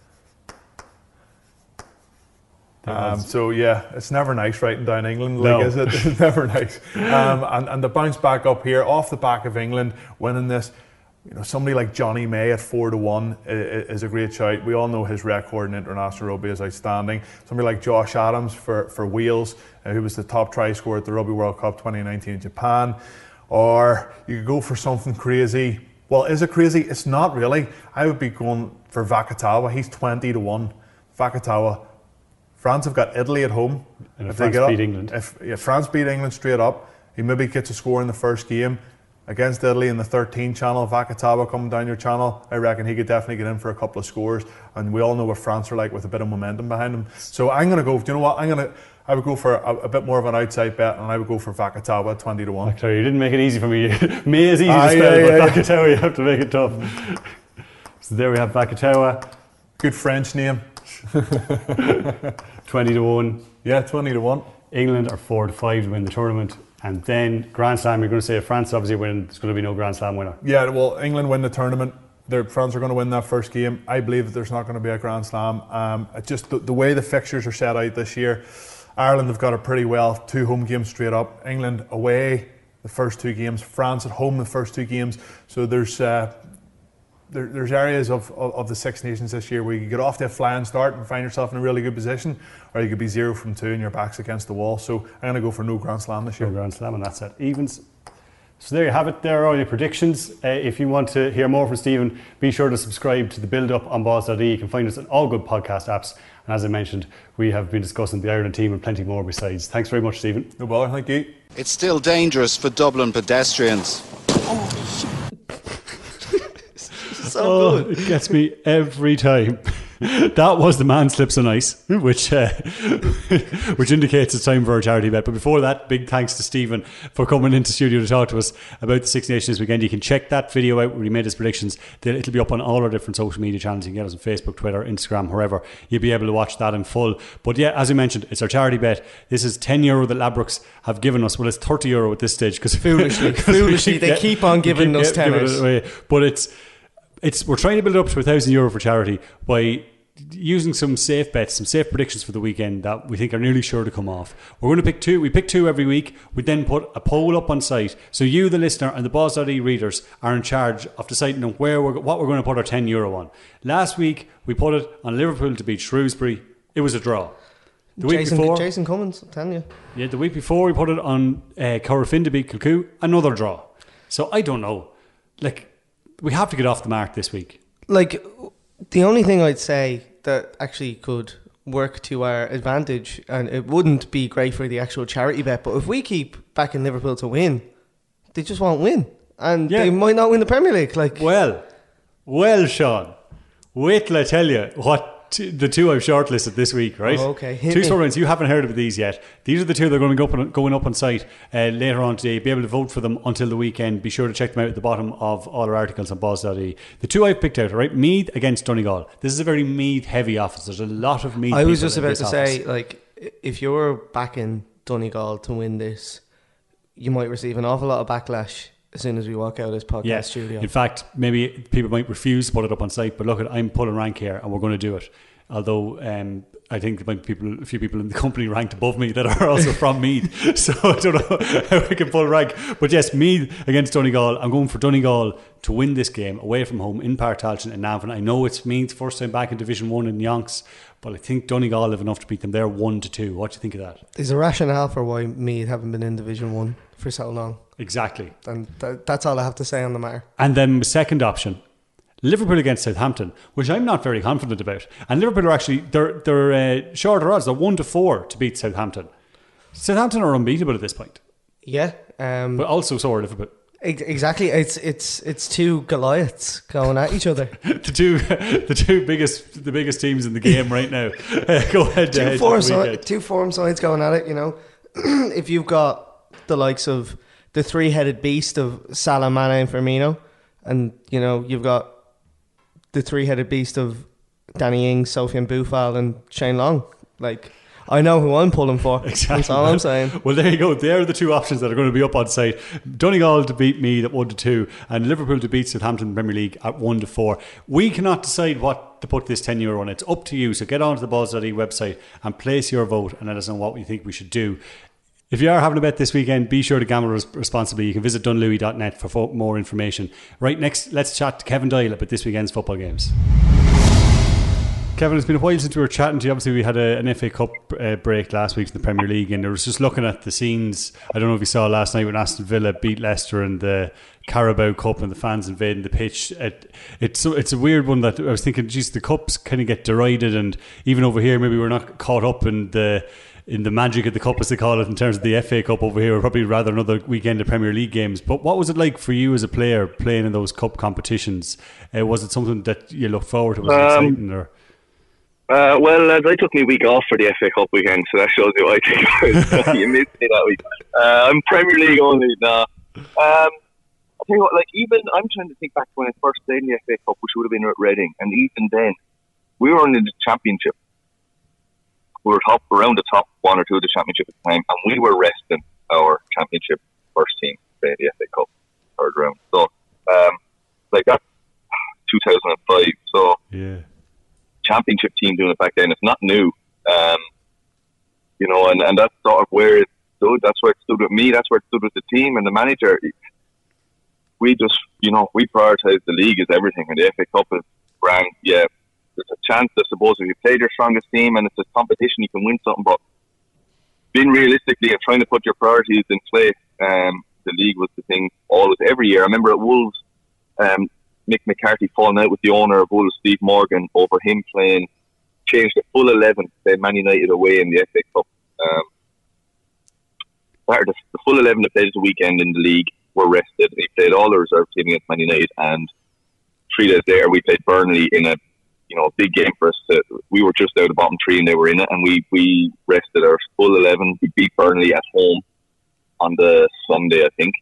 Um, so yeah, it's never nice writing down England, like, No. is it? It's never nice. Um, and, and to bounce back up here off the back of England winning this, you know, somebody like Johnny May at four to one is, is a great shout. We all know his record in international rugby is outstanding. Somebody like Josh Adams for for Wales, uh, who was the top try scorer at the Rugby World Cup twenty nineteen in Japan. Or you could go for something crazy. Well, is it crazy? It's not really. I would be going for Vakatawa. He's twenty to one. Vakatawa. France have got Italy at home. And if If they France get up- beat England. If yeah, France beat England straight up, he maybe gets a score in the first game against Italy in the thirteen channel. Vakatawa coming down your channel, I reckon he could definitely get in for a couple of scores. And we all know what France are like with a bit of momentum behind them. So I'm going to go. Do you know what? I'm going to. I would go for a, a bit more of an outside bet, and I would go for Vakatawa twenty to one. Sorry, you didn't make it easy for me. May is easy Ah, to spell, yeah, but yeah, Vakatawa, you have to make it tough. So there we have Vakatawa, Good French name. twenty to one. Yeah, twenty to one. England are four to five to win the tournament. And then Grand Slam, you're going to say if France obviously win, there's going to be no Grand Slam winner. Yeah, well, England win the tournament. They're, France are going to win that first game. I believe that there's not going to be a Grand Slam. Um, it just the, the way the fixtures are set out this year, Ireland have got it pretty well. Two home games straight up. England away the first two games. France at home the first two games. So there's uh, there, there's areas of, of, of the Six Nations this year where you could get off to a flying start and find yourself in a really good position, or you could be zero from two and your back's against the wall. So I'm going to go for no Grand Slam this year. No Grand Slam, and that's it. Evens. So there you have it. There are all your predictions. Uh, if you want to hear more from Stephen, be sure to subscribe to the Build Up on Balls dot I E. You can find us on all good podcast apps. And as I mentioned, we have been discussing the Ireland team and plenty more besides. Thanks very much, Stephen. No bother, thank you. It's still dangerous for Dublin pedestrians. So Oh, good. it gets me every time. That was the man slips on ice, which uh, which indicates it's time for our charity bet. But before that, big thanks to Stephen for coming into studio to talk to us about the Six Nations weekend. You can check that video out where he made his predictions. It'll be up on all our different social media channels. You can get us on Facebook, Twitter, Instagram, wherever. You'll be able to watch that in full. But yeah, as I mentioned, it's our charity bet. This is ten euro that Ladbrokes have given us. Well, it's thirty euro at this stage because Foolishly. Foolishly, they keep on giving us tenors. But it's it's we're trying to build it up to a thousand euro for charity by using some safe bets, some safe predictions for the weekend that we think are nearly sure to come off. We're going to pick two. We pick two every week. We then put a poll up on site. So you, the listener, and the Balls dot I E readers are in charge of deciding on where we're, what we're going to put our ten euro on. Last week, we put it on Liverpool to beat Shrewsbury. It was a draw. The week Jason, before, Jason Cummins, I'm telling you. yeah, the week before we put it on uh, Corofin to beat Kilcoo. Another draw. So I don't know. Like, we have to get off the mark this week. Like, the only thing I'd say that actually could work to our advantage, and it wouldn't be great for the actual charity bet, but if we keep backing Liverpool to win, they just won't win. And Yeah. they might not win the Premier League. Like, Well, well, Sean, wait till I tell you what t- the two I've shortlisted this week, right? Oh, okay. Hit Two me. storylines. You haven't heard of these yet. These are the two that are going to go up on, going up on site uh, later on today. Be able to vote for them until the weekend. Be sure to check them out at the bottom of all our articles on Balls dot I E. The two I've picked out, all right? Meath against Donegal. This is a very Meath heavy office. There's a lot of Meath I was people just in about this to office. say, like, if you're backing Donegal to win this, you might receive an awful lot of backlash as soon as we walk out of this podcast Yeah. studio. In fact, maybe people might refuse to put it up on site, but look, at I'm pulling rank here, and we're going to do it. Although um, I think there might be people, a few people in the company ranked above me that are also from Meath, so I don't know how I can pull rank. But yes, Meath against Donegal. I'm going for Donegal to win this game away from home in Páirc Tailteann in Navan. I know it's Meath's first time back in Division One in Yonks, but I think Donegal have enough to beat them. They're one to two. What do you think of that? There's a rationale for why Meath haven't been in Division One for so long, Exactly. and th- that's all I have to say on the matter. And then the second option, Liverpool against Southampton, which I'm not very confident about. And Liverpool are actually, they're, they're uh, shorter odds. They're one to four to beat Southampton. Southampton are unbeatable at this point. Yeah, um, But also so are Liverpool. ex- exactly. It's it's it's two Goliaths going at each other. The two the two biggest the biggest teams in the game right now. Uh, go ahead to two head form this si- weekend. two form sides going at it. You know, if you've got the likes of the three-headed beast of Salah, Mane, and Firmino, and you know you've got the three-headed beast of Danny Ings, Sofiane Boufal, and Shane Long. Like, I know who I'm pulling for. Exactly. That's all I'm saying. Well, there you go. They're the two options that are going to be up on site. Donegal to beat Meath at one to two, and Liverpool to beat Southampton in the Premier League at one to four. We cannot decide what to put this ten euro on. It's up to you. So get onto the balls dot I E website and place your vote and let us know what you think we should do. If you are having a bet this weekend, be sure to gamble res- responsibly. You can visit dunlewy dot net for fo- more information. Right, next, let's chat to Kevin Doyle about this weekend's football games. Kevin, it's been a while since we were chatting to you. Obviously, we had a, an F A Cup uh, break last week in the Premier League, and I was just looking at the scenes. I don't know if you saw last night when Aston Villa beat Leicester in the Carabao Cup and the fans invading the pitch. It, it's it's a weird one that I was thinking, geez, the cups kind of get derided, and even over here, maybe we're not caught up in the in the magic of the cup, as they call it, in terms of the F A Cup over here. We're probably rather another weekend of Premier League games. But what was it like for you as a player playing in those cup competitions? Uh, was it something that you looked forward to? Was it Um, exciting? Or? Uh, well, lads, I took me week off for the F A Cup weekend, so that shows you what I think. You missed me that week. Uh, I'm Premier League only now. Um, I tell you what, like, even I'm trying to think back to when I first played in the F A Cup, which would have been at Reading, and even then, we were in the Championship. We were top around the top one or two of the Championship at the time, and we were resting our Championship first team to play the F A Cup third round. So, um, like that's two thousand five. So, Yeah. Championship team doing it back then. It's not new, um, you know, and, and that's sort of where it stood. That's where it stood with me. That's where it stood with the team and the manager. We just, you know, we prioritise the league as everything, and the F A Cup is grand. Yeah, there's a chance, I suppose, if you played your strongest team and it's a competition, you can win something. But being realistically and trying to put your priorities in place, um, the league was the thing always every year. I remember at Wolves. Um, Mick McCarthy falling out with the owner of Wolves, Steve Morgan, over him playing, changed the full eleven to play Man United away in the F A Cup. Um, the, the full eleven that played the weekend in the league were rested. He played all the reserve team against Man United, and three days later we played Burnley in a you know big game for us. To, we were just out of the bottom three and they were in it, and we, we rested our full eleven. We beat Burnley at home on the Sunday, I think.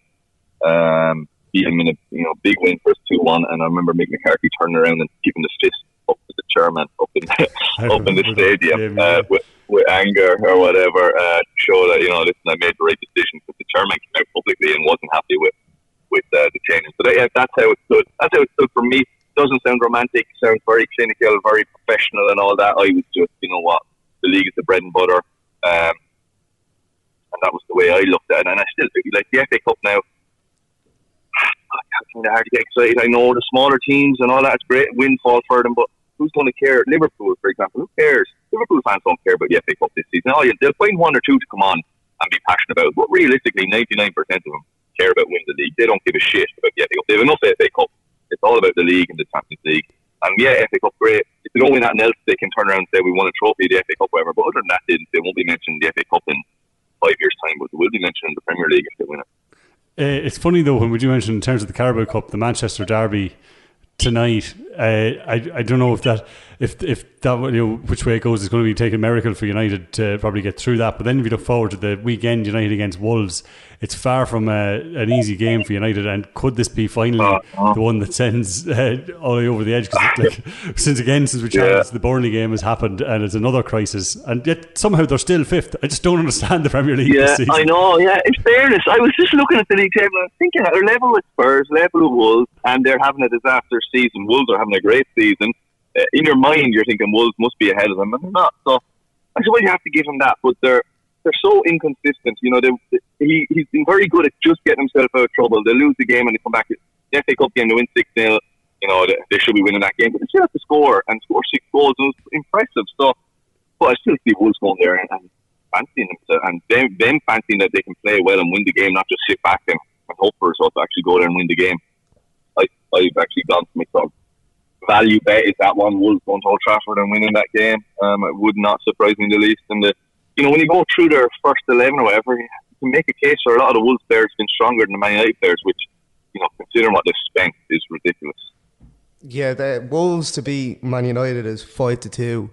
Um, beat him in a you know big win for us two one, and I remember Mick McCarthy turning around and giving the fist up to the chairman up in the, up in the stadium uh, with, with anger or whatever, uh, to show that you know listen, I made the right decision, because the chairman came out publicly and wasn't happy with with uh, the changes. So that, yeah, that's how it stood. That's how it stood for me. It doesn't sound romantic. It sounds very clinical, very professional, and all that. I was just you know what the league is the bread and butter, um, and that was the way I looked at it. And I still like the F A Cup now. It's kind of hard to get excited. I know the smaller teams and all that, it's great windfall for them, but who's going to care? Liverpool, for example, who cares? Liverpool fans don't care about the F A Cup this season. Oh, yeah, they'll find one or two to come on and be passionate about it, but realistically, ninety-nine percent of them care about winning the league. They don't give a shit about the F A Cup. They have enough F A Cup. It's all about the league and the Champions League. And yeah, F A Cup, great. If they don't win that else, they can turn around and say, we won a trophy, the F A Cup, whatever. But other than that, they, they won't be mentioning the F A Cup in five years' time, but they will be mentioning the Premier League if they win it. Uh, it's funny though when we do mention in terms of the Carabao Cup, the Manchester derby tonight. Uh, I I don't know if that if if that you know which way it goes. It's going to be taking a miracle for United to probably get through that. But then if you look forward to the weekend, United against Wolves, it's far from a, an easy game for United. And could this be finally uh, uh. the one that sends uh, all the way over the edge? Because like, since again since we chatted, yeah. the Burnley game has happened, and it's another crisis. And yet somehow they're still fifth. I just don't understand the Premier League. Yeah, this season. I know. Yeah, in fairness, I was just looking at the league table and thinking they're level with Spurs, level with Wolves, and they're having a disaster season. Wolves are having a great season. Uh, in your mind, you're thinking Wolves must be ahead of them, and they're not. So I suppose you have to give them that, but they're they're so inconsistent. You know, they, he he's been very good at just getting himself out of trouble. They lose the game and they come back. The F A Cup game, they win six nil. You know, they, they should be winning that game, but they still have to score and score six goals. It was impressive. So, but I still see Wolves going there and, and fancying them, to, and them, them fancying that they can play well and win the game, not just sit back and, and hope for a result, to actually go there and win the game. I, I've actually gone to my sort of value bet is that one, Wolves going to Old Trafford and winning that game. Um, it would not surprise me in the least. And the, you know, when you go through their first eleven or whatever, you can make a case for a lot of the Wolves players been stronger than the Man United players, which, you know, considering what they've spent, is ridiculous. Yeah, the Wolves to beat Man United is five to two.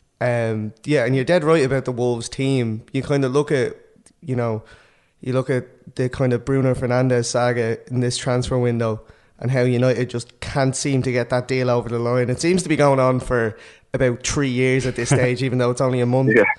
Um, yeah, and you're dead right about the Wolves team. You kind of look at, you know, you look at the kind of Bruno Fernandes saga in this transfer window, and how United just can't seem to get that deal over the line. It seems to be going on for about three years at this stage, even though it's only a month. Yeah.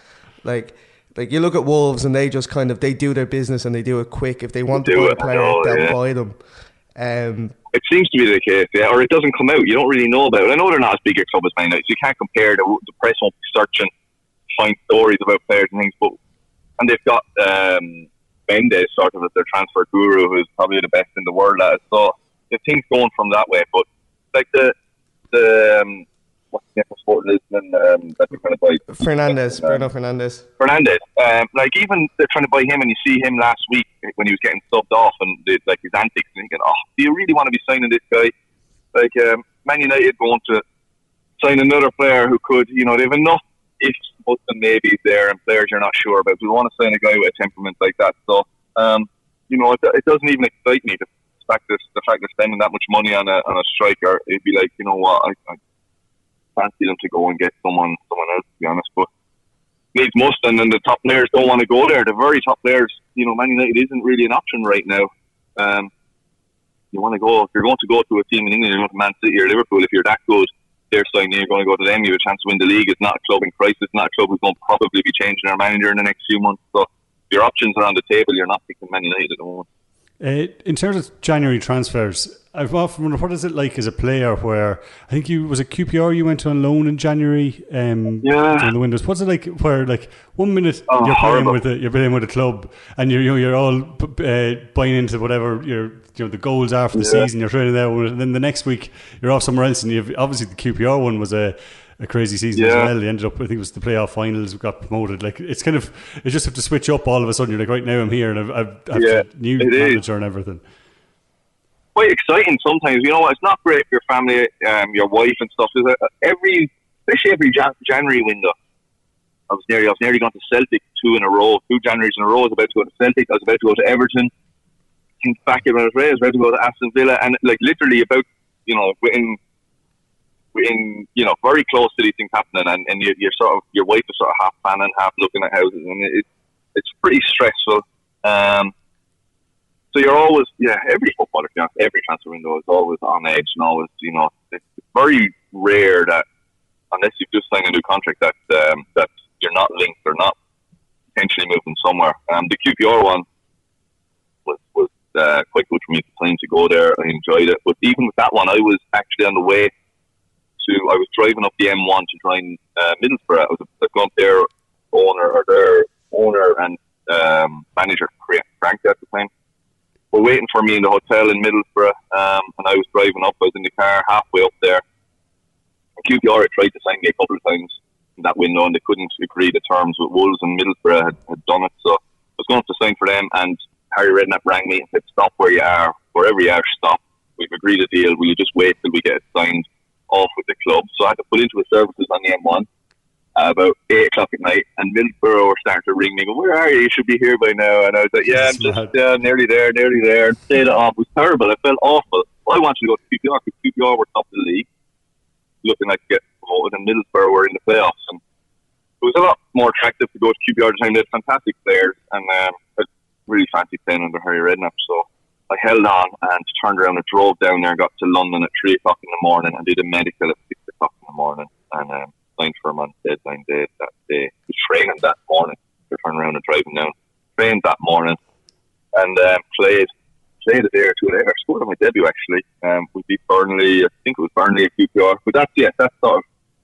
Like, like you look at Wolves and they just kind of they do their business and they do it quick. If they want Do to buy it, a player, oh, they'll yeah. buy them. Um, It seems to be the case, yeah, or it doesn't come out. You don't really know about it. I know they're not as big a club as Man United, so you can't compare. The, the press won't be searching, find stories about players and things, but and they've got um, Mendes sort of as their transfer guru, who's probably the best in the world at it. So the things going from that way, but like the the um, what's the name of sport Lisbon um, that they're trying to buy Fernandez, um, Bruno Fernandez. Fernandez, um, like even they're trying to buy him, and you see him last week when he was getting subbed off, and the, like his antics, and thinking, oh, do you really want to be signing this guy? Like um, Man United going to sign another player who could, you know, they have enough ifs, buts, and maybes there, and players you're not sure about. We want to sign a guy with a temperament like that. So, um, you know, it, it doesn't even excite me. The fact that the fact they're spending that much money on a on a striker, it'd be like, you know what, I, I fancy them to go and get someone someone else, to be honest. But needs must, and then the top players don't want to go there. The very top players, you know, Man United isn't really an option right now. Um, you want to go, if you're going to go to a team in England, you're going to Man City or Liverpool, if you're that good, they're signing, you're going to go to them, you have a chance to win the league. It's not a club in crisis, it's not a club who's going to probably be changing their manager in the next few months. So your options are on the table, you're not picking Man United at the moment. Uh, in terms of January transfers, I've often wondered, what is it like as a player where, I think you, was it Q P R you went to on loan in January um, yeah. during the windows. What's it like where, like, one minute oh, you're playing horrible. with a, you're playing with a club and you're, you know, you're all uh, buying into whatever your, you know, the goals are for the yeah. season, you're training there, and then the next week you're off somewhere else, and you've, obviously the Q P R one was a a crazy season yeah. as well. They ended up, I think it was the playoff finals, we got promoted. Like, it's kind of, you just have to switch up all of a sudden. You're like, right now I'm here and I've, I've, I've yeah, a new manager and everything. Quite exciting sometimes. You know what? It's not great for your family, um, your wife and stuff. There's a, every, especially every Jan- January window. I was nearly, I was nearly going to Celtic two in a row, two Januaries in a row. I was about to go to Celtic. I was about to go to Everton. Think back when I was raised, I was about to go to Aston Villa, and like literally about, you know, within, within, you know, very close to these things happening, and, and you're, you're sort of, your wife is sort of half planning, half looking at houses, and it, it's pretty stressful. Um, So you're always, yeah, every footballer, every transfer window is always on edge, and always, you know, it's very rare that, unless you've just signed a new contract, that um, that you're not linked or not potentially moving somewhere. Um, the Q P R one was was uh, quite good for me at the time to go there. I enjoyed it, but even with that one, I was actually on the way to. I was driving up the M one to join uh, Middlesbrough. I was going up their owner or their owner and um, manager Frank at the time. Were waiting for me in the hotel in Middlesbrough, um, and I was driving up. I was in the car halfway up there. And Q P R had tried to sign me a couple of times in that window, and they couldn't agree the terms with Wolves, and Middlesbrough had, had done it. So I was going to sign for them, and Harry Redknapp rang me and said, "Stop where you are, wherever you are, stop. We've agreed a deal. Will you just wait till we get it signed off with the club?" So I had to put into a services on the M one. Uh, about eight o'clock at night, and Middlesbrough were starting to ring me, go, "Where are you? You should be here by now." And I was like, "Yeah, I'm just uh, nearly there, nearly there." And stayed off. It was terrible. I felt awful. I wanted to go to Q P R because Q P R were top of the league, looking like to get promoted, and Middlesbrough were in the playoffs. And it was a lot more attractive to go to Q P R at the time. They had fantastic players, and um, I really fancied playing under Harry Redknapp. So I held on and turned around and drove down there and got to London at three o'clock in the morning and did a medical at six o'clock in the morning. And um, signed for him on deadline day that day. He was training that morning to turn around and driving down. Trained that morning and um, played played a day or two later. Scored on my debut actually. Um, we beat Burnley. I think it was Burnley at Q P R. But that's yeah, that's sort of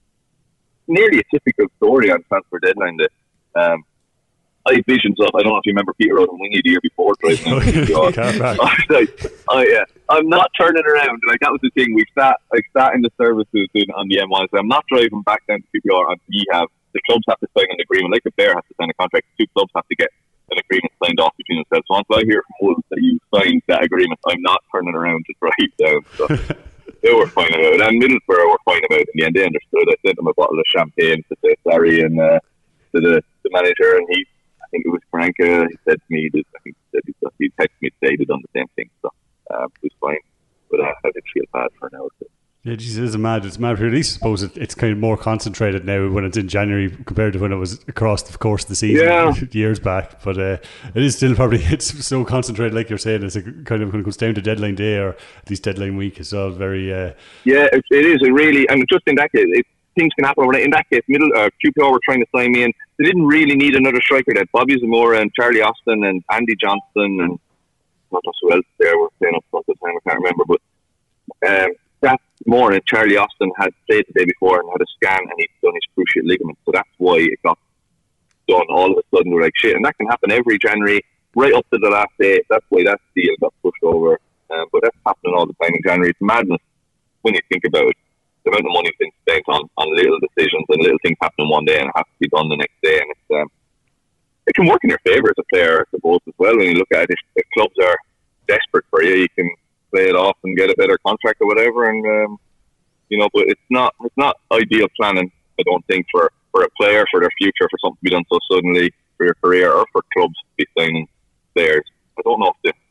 nearly a typical story on transfer deadline day. Um, I had visions of, I don't know if you remember Peter O'Dwingy the year before driving out to Q P R. I was like, oh yeah, I'm not turning around. Like that was the thing. We sat, I sat in the services in, on the M one. So I'm not driving back down to Q P R. And we have the clubs have to sign an agreement. Like the player has to sign a contract. Two clubs have to get an agreement signed off between themselves. So once I hear from Wolves that you signed that agreement, I'm not turning around to drive down. So they were fine about it, and Middlesbrough were fine about it. In the end, they understood. I sent them a bottle of champagne to say sorry and uh, to the, the manager, and he. I think it was Franca. He said to me, that, I think he said he texted me today, they'd done the same thing, so uh, it was fine. But uh, I did feel bad for an hour. Yeah, geez, it is mad. It's mad. At least I suppose it, it's kind of more concentrated now when it's in January compared to when it was across the course of the season yeah. years back. But uh, it is still probably, it's so concentrated, like you're saying. It's a kind of when it comes down to deadline day or at least deadline week, it's all very. Uh, yeah, it, it is. It really, and just in that case, it, things can happen overnight. In that case, middle uh, Q P R were trying to sign me in. they didn't really need another striker. They had Bobby Zamora and Charlie Austin and Andy Johnson and not just who else there were playing up front at the time. I can't remember, but um, that morning Charlie Austin had played the day before and had a scan and he'd done his cruciate ligament, so that's why it got done all of a sudden. We're like, shit, and that can happen every January right up to the last day. That's why that deal got pushed over, um, but that's happening all the time in January. It's madness when you think about it. The amount of money being spent on, on little decisions and little things happening one day and it has to be done the next day, and it's um, it can work in your favour as a player, I suppose, as well. When you look at it, if, if clubs are desperate for you, you can play it off and get a better contract or whatever, and um, you know. But it's not it's not ideal planning, I don't think, for, for a player, for their future, for something to be done so suddenly, for your career, or for clubs to be signing players. I don't know if the,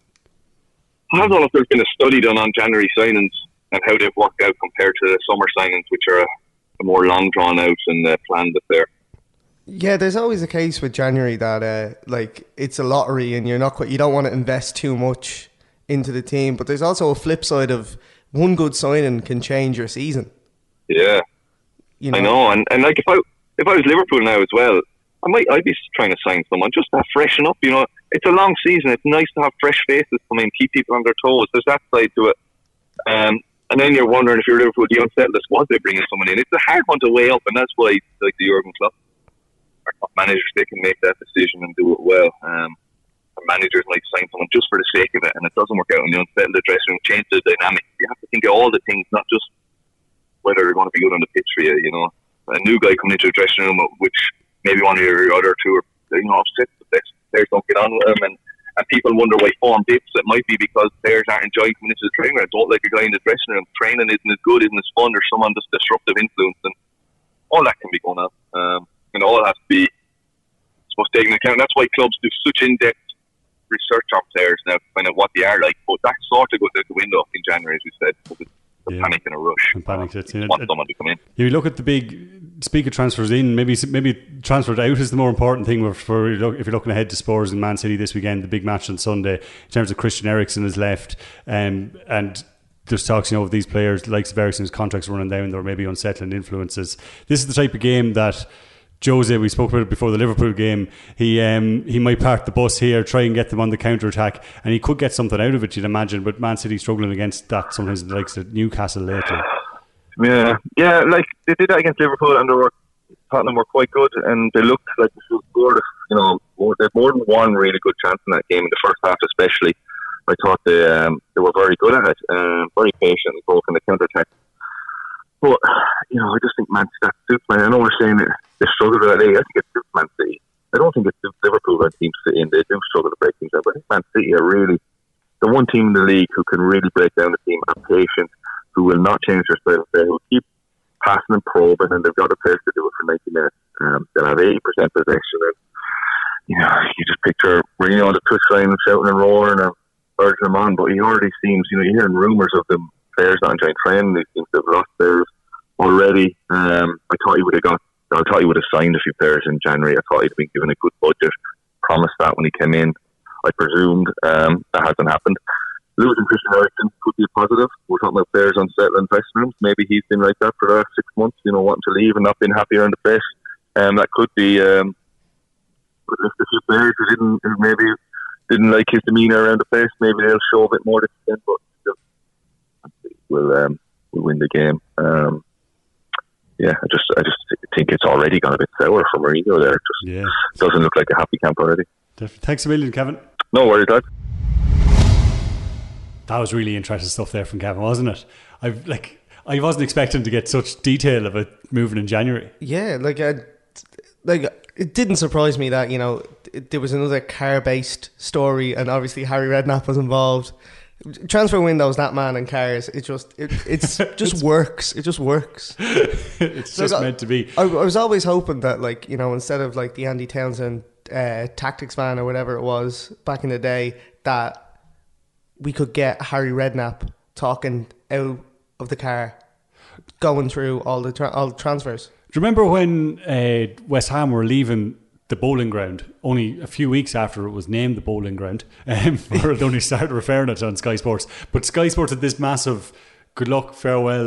I don't know if there's been a study done on January signings and how they've worked out compared to the summer signings, which are a, a more long drawn out and uh, planned affair. Yeah, there's always a case with January that uh, like it's a lottery and you're not quite, you don't want to invest too much into the team, but there's also a flip side of one good signing can change your season. Yeah, you know? I know, and, and like if I if I was Liverpool now as well, I might I'd be trying to sign someone just to freshen up. You know, it's a long season. It's nice to have fresh faces come in, keep people on their toes. There's that side to it. Um, and then you're wondering if you're Liverpool, do you unsettle the squad by bringing someone in? It's a hard one to weigh up, and that's why like the Jurgen Klopp, our top managers, they can make that decision and do it well. Um, our managers might sign someone just for the sake of it, and it doesn't work out, and you unsettle the dressing room, change the dynamic. You have to think of all the things, not just whether they're going to be good on the pitch for you. You know, a new guy coming into the dressing room, which maybe one of your other two are, you know, upset the best players don't get on with him, and And people wonder why form dips. It might be because players aren't enjoying coming into the training room. Don't like a guy in the dressing room. Training isn't as good, isn't as fun. There's someone just disruptive influence, and all that can be going on. Um, and all has to be, I suppose, taken into account. That's why clubs do such in-depth research on players now to find out what they are like. But that sort of goes out the window in January, as we said. Because it's a yeah. panic and a rush. And panic, it's, you know, want someone to come in. You look at the big. Speak of transfers in, maybe maybe transferred out is the more important thing for if you're looking ahead to Spurs and Man City this weekend, the big match on Sunday. In terms of Christian Eriksen has left, um, and there's talks, you know, of these players, likes of Eriksen's contracts running down, there may be unsettling influences. This is the type of game that Jose, we spoke about it before the Liverpool game, he um, he might park the bus here, try and get them on the counter-attack, and he could get something out of it, you'd imagine, but Man City struggling against that sometimes, the likes of Newcastle lately. Yeah, yeah, like they did that against Liverpool, and they were, Tottenham were quite good, and they looked like they should score. You know, they had more than one really good chance in that game in the first half, especially. I thought they um, they were very good at it, um, very patient, both in the counter attack. But you know, I just think Man City suits Man. I know we're saying that they struggle with that. I think it suits Man City. I don't think it suits Liverpool when teams sit in. They do struggle to break things down, but I think Man City are really the one team in the league who can really break down the team, are patient, who will not change their style of play, who will keep passing and probing, and they've got the players to do it for ninety minutes. Um, they'll have eighty percent possession, and you know, you just picture Mourinho on the touchline and shouting and roaring or urging them on, but he already seems, you know, you're hearing rumours of them players not enjoying training. They seem to have lost theirs already. Um, I thought he would have got, I thought he would have signed a few players in January. I thought he'd been given a good budget, promised that when he came in. I presumed um, that hasn't happened. Losing Christian Eriksen could be a positive. We're talking about players unsettling dressing rooms. Maybe he's been like that for the last six months, you know, wanting to leave and not being happy around the place. Um, that could be um, if a few players who didn't, who maybe didn't like his demeanour around the place, maybe they'll show a bit more this weekend, but still, we'll, um, we'll win the game. Um, yeah, I just I just think it's already gone a bit sour for Mourinho there. It just yeah. doesn't look like a happy camp already. Thanks a million, Kevin. No worries, Doug. That was really interesting stuff there from Kevin, wasn't it? I've like I wasn't expecting to get such detail about moving in January. Yeah, like I, like it didn't surprise me that, you know, it, there was another car-based story, and obviously Harry Redknapp was involved. Transfer windows, that man and cars, it just it it's just it's, works. It just works. It's just like, meant to be. I, I was always hoping that, like, you know, instead of like the Andy Townsend uh, tactics van or whatever it was back in the day, that we could get Harry Redknapp talking out of the car, going through all the tra- all the transfers. Do you remember when uh, West Ham were leaving the Bowling Ground only a few weeks after it was named the Bowling Ground, um, or they only started referring it on Sky Sports? But Sky Sports had this massive good luck, farewell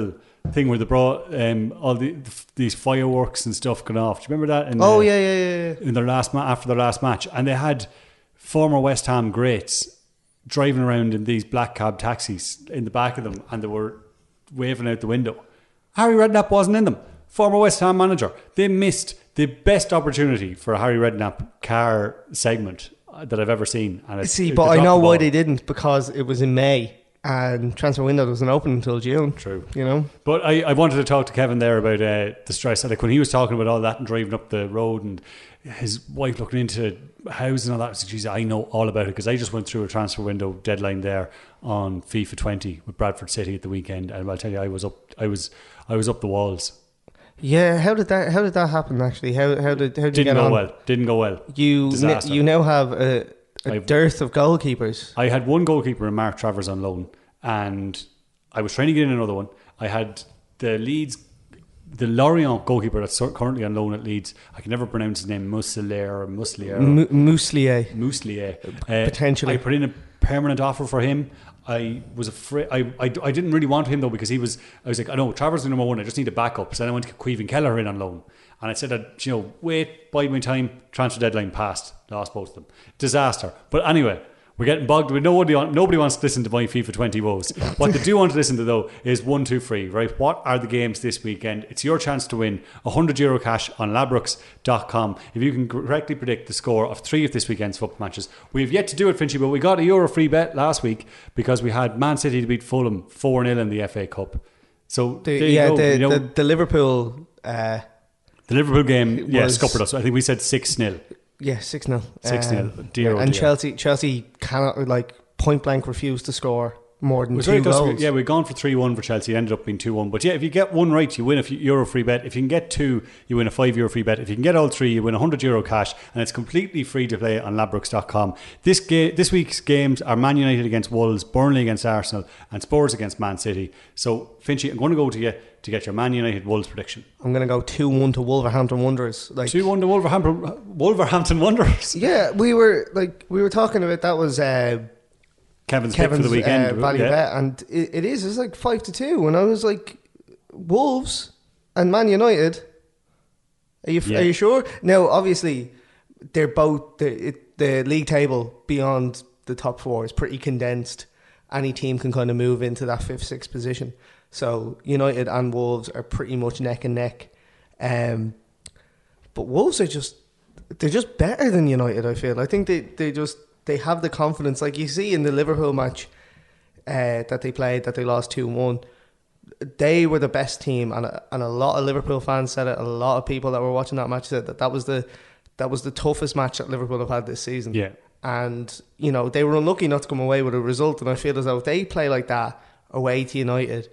thing where they brought um, all the, these fireworks and stuff going off. Do you remember that? In Oh the, yeah, yeah, yeah, yeah. In their last ma- after their last match, and they had former West Ham greats driving around in these black cab taxis in the back of them, and they were waving out the window. Harry Redknapp wasn't in them. Former West Ham manager. They missed the best opportunity for a Harry Redknapp car segment that I've ever seen. And it's, See, it- but they I dropped know the why ball. they didn't, because it was in May and transfer window doesn't open until June. True. You know? But I, I wanted to talk to Kevin there about uh, the stress. Like when he was talking about all that and driving up the road and his wife looking into houses and all that, I said, geez, I know all about it because I just went through a transfer window deadline there on FIFA twenty with Bradford City at the weekend, and I'll tell you, I was up, I was, I was up the walls. Yeah, how did that how did that happen actually? How how did how did you Didn't get go on? well. Didn't go well. You Disaster. n- you now have a, a I've- dearth of goalkeepers. I had one goalkeeper in Mark Travers on loan, and I was trying to get in another one. I had the Leeds, the Lorient goalkeeper that's currently on loan at Leeds. I can never pronounce his name, Muslier or Muslier. M- Mouslier. Mouslier. Uh, Potentially. I put in a permanent offer for him. I was afraid. I, I, I didn't really want him though because he was. I was like, I know Travers is number one. I just need a backup. So then I went to Queven Keller in on loan, and I said that, you know, wait, bide my time. Transfer deadline passed. Lost both of them. Disaster. But anyway, we're getting bogged. with Nobody nobody wants to listen to my FIFA twenty woes. What they do want to listen to though is one, two, three. Right? What are the games this weekend? It's your chance to win one hundred euro cash on Labrooks dot com if you can correctly predict the score of three of this weekend's football matches. We've yet to do it, Finchy, but we got a euro free bet last week because we had Man City to beat Fulham four nil in the F A Cup. So The, there you yeah, go. the, You know, the the Liverpool. Uh, the Liverpool game, yeah, was- scuppered us. I think we said six nil. yeah, six nil. six nil. Dear, oh and dear. Chelsea Chelsea cannot like point blank refuse to score more than It was two very close. goals. Yeah, we've gone for three one for Chelsea. It ended up being two one. But yeah, if you get one right, you win a few euro free bet. If you can get two, you win a five euro free bet. If you can get all three, you win one hundred euro cash. And it's completely free to play on Labrooks dot com. This, ga- this week's games are Man United against Wolves, Burnley against Arsenal, and Spurs against Man City. So, Finchy, I'm going to go to you to get your Man United Wolves prediction. I'm gonna go two one to Wolverhampton Wanderers. Like two one to Wolverhampton, Wolverhampton Wanderers. yeah, we were like we were talking about that was. Uh, Kevin's, Kevin's pick for the weekend. uh, value yeah. bet, and it, it is. It's like five to two, and I was like, Wolves and Man United. Are you Yeah. are you sure? Now, obviously, they're both the it, the league table beyond the top four is pretty condensed. Any team can kind of move into that fifth, sixth position. So United and Wolves are pretty much neck and neck. Um, but Wolves are just they're just better than United. I feel. I think they they just. They have the confidence, like you see in the Liverpool match uh, that they played, that they lost two one. They were the best team, and a, and a lot of Liverpool fans said it. A lot of people that were watching that match said that that was the that was the toughest match that Liverpool have had this season. Yeah. And you know they were unlucky not to come away with a result. And I feel as though if they play like that away to United,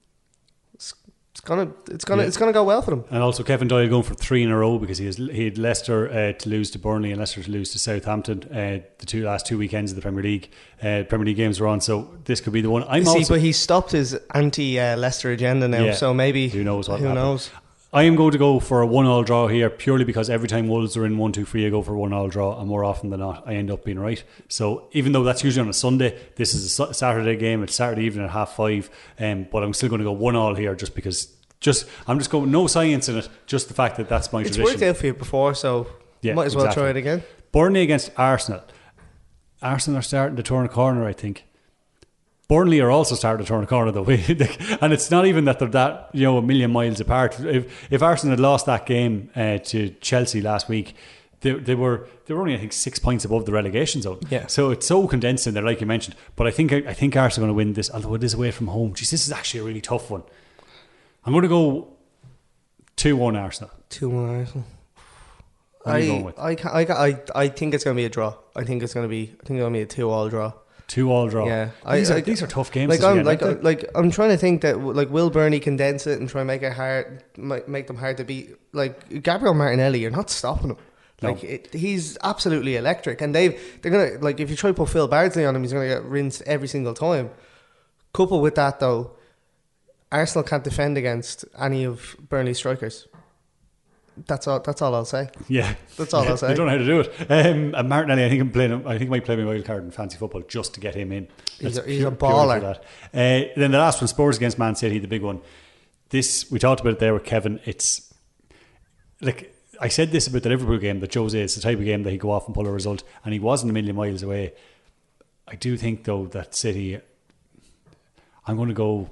it's, it's gonna it's gonna Yeah. it's gonna go well for them. And also Kevin Doyle going for three in a row because he has he had Leicester uh, to lose to Burnley and Leicester to lose to Southampton uh, the two last two weekends of the Premier League. Uh, Premier League games were on, so this could be the one. I'm See, also but he stopped his anti-Leicester agenda now, Yeah. so maybe Who knows what Who happened. knows? I am going to go for a one-all draw here purely because every time Wolves are in one two three, I go for a one-all draw, and more often than not, I end up being right. So even though that's usually on a Sunday, this is a Sa- Saturday game. It's Saturday evening at half five, um, but I'm still going to go one-all here just because. Just I'm just going no science in it. Just the fact that that's my It's tradition. worked out for you before, so Yeah, might as well exactly. try it again. Burnley against Arsenal. Arsenal are starting to turn a corner, I think. Burnley are also starting to turn a corner, though, and it's not even that they're that you know a million miles apart. If if Arsenal had lost that game uh, to Chelsea last week, they they were they were only I think six points above the relegation zone. Yeah. So it's so condensed in there, like you mentioned. But I think I think Arsenal are going to win this, although it is away from home. Jeez, this is actually a really tough one. I'm going to go two one Arsenal. Two one Arsenal. What are you I, going with? I, ca- I, ca- I, I think it's going to be a draw. I think it's going to be. I think it's going to be a two-all draw. Two all draw. Yeah, these, I, are, I, these are tough games. Like this I'm weekend, like aren't they? like I'm trying to think that like will Burnley condense it and try and make it hard, make make them hard to beat. Like Gabriel Martinelli, you're not stopping him. No. Like it, he's absolutely electric, and they've they're gonna like if you try to put Phil Bardsley on him, he's gonna get rinsed every single time. Coupled with that, though, Arsenal can't defend against any of Burnley's strikers. That's all. That's all I'll say. Yeah, That's all I'll say. I don't know how to do it. Um, and Martinelli, I think I'm playing. I think I might play my wild card in fancy football just to get him in. He's That's a- he's a purely baller. for that. Uh, then the last one, Spurs against Man City, the big one. this, we talked about it there with Kevin. It's like, I said this about the Liverpool game, that Jose is the type of game that he'd go off and pull a result, and he wasn't a million miles away. I do think, though, that City, I'm going to go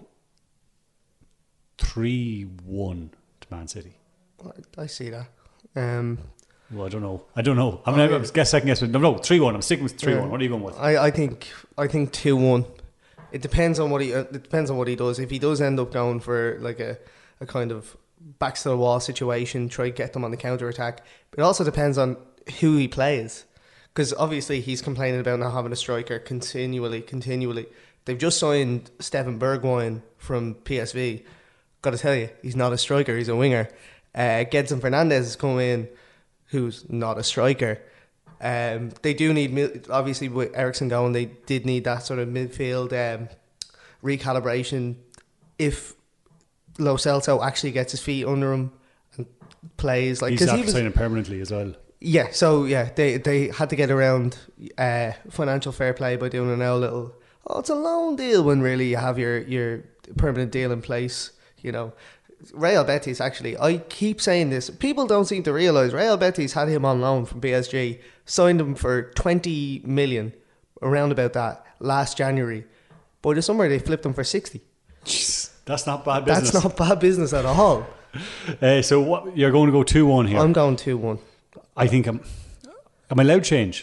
three one to Man City. I, I see that. Um, well, I don't know. I don't know. I'm going to guess second guess. No, no, three one. I'm sticking with three one. Yeah. What are you going with? I, I think I think two one. It depends on what he. Uh, it depends on what he does. If he does end up going for like a, a kind of backs to the wall situation, try to get them on the counter attack. But it also depends on who he plays, because obviously he's complaining about not having a striker continually, continually. They've just signed Steven Bergwijn from P S V. Got to tell you, he's not a striker. He's a winger. Uh, Gedson Fernandez has come in, who's not a striker. Um, they do need, obviously with Eriksen going, they did need that sort of midfield um, recalibration. If Lo Celso actually gets his feet under him and plays like, he's because not he was signing permanently as well. Yeah, so yeah, they they had to get around uh, financial fair play by doing a now little. Oh, it's a loan deal when really you have your your permanent deal in place. You know, Real Betis actually. I keep saying this. People don't seem to realise Real Betis had him on loan from P S G, signed him for twenty million, around about that, last January. By the summer they flipped him for sixty. Jeez, that's not bad business. That's not bad business at all. Uh, so what, you're going to go two one here? I'm going two one. I think I'm. Am I allowed change?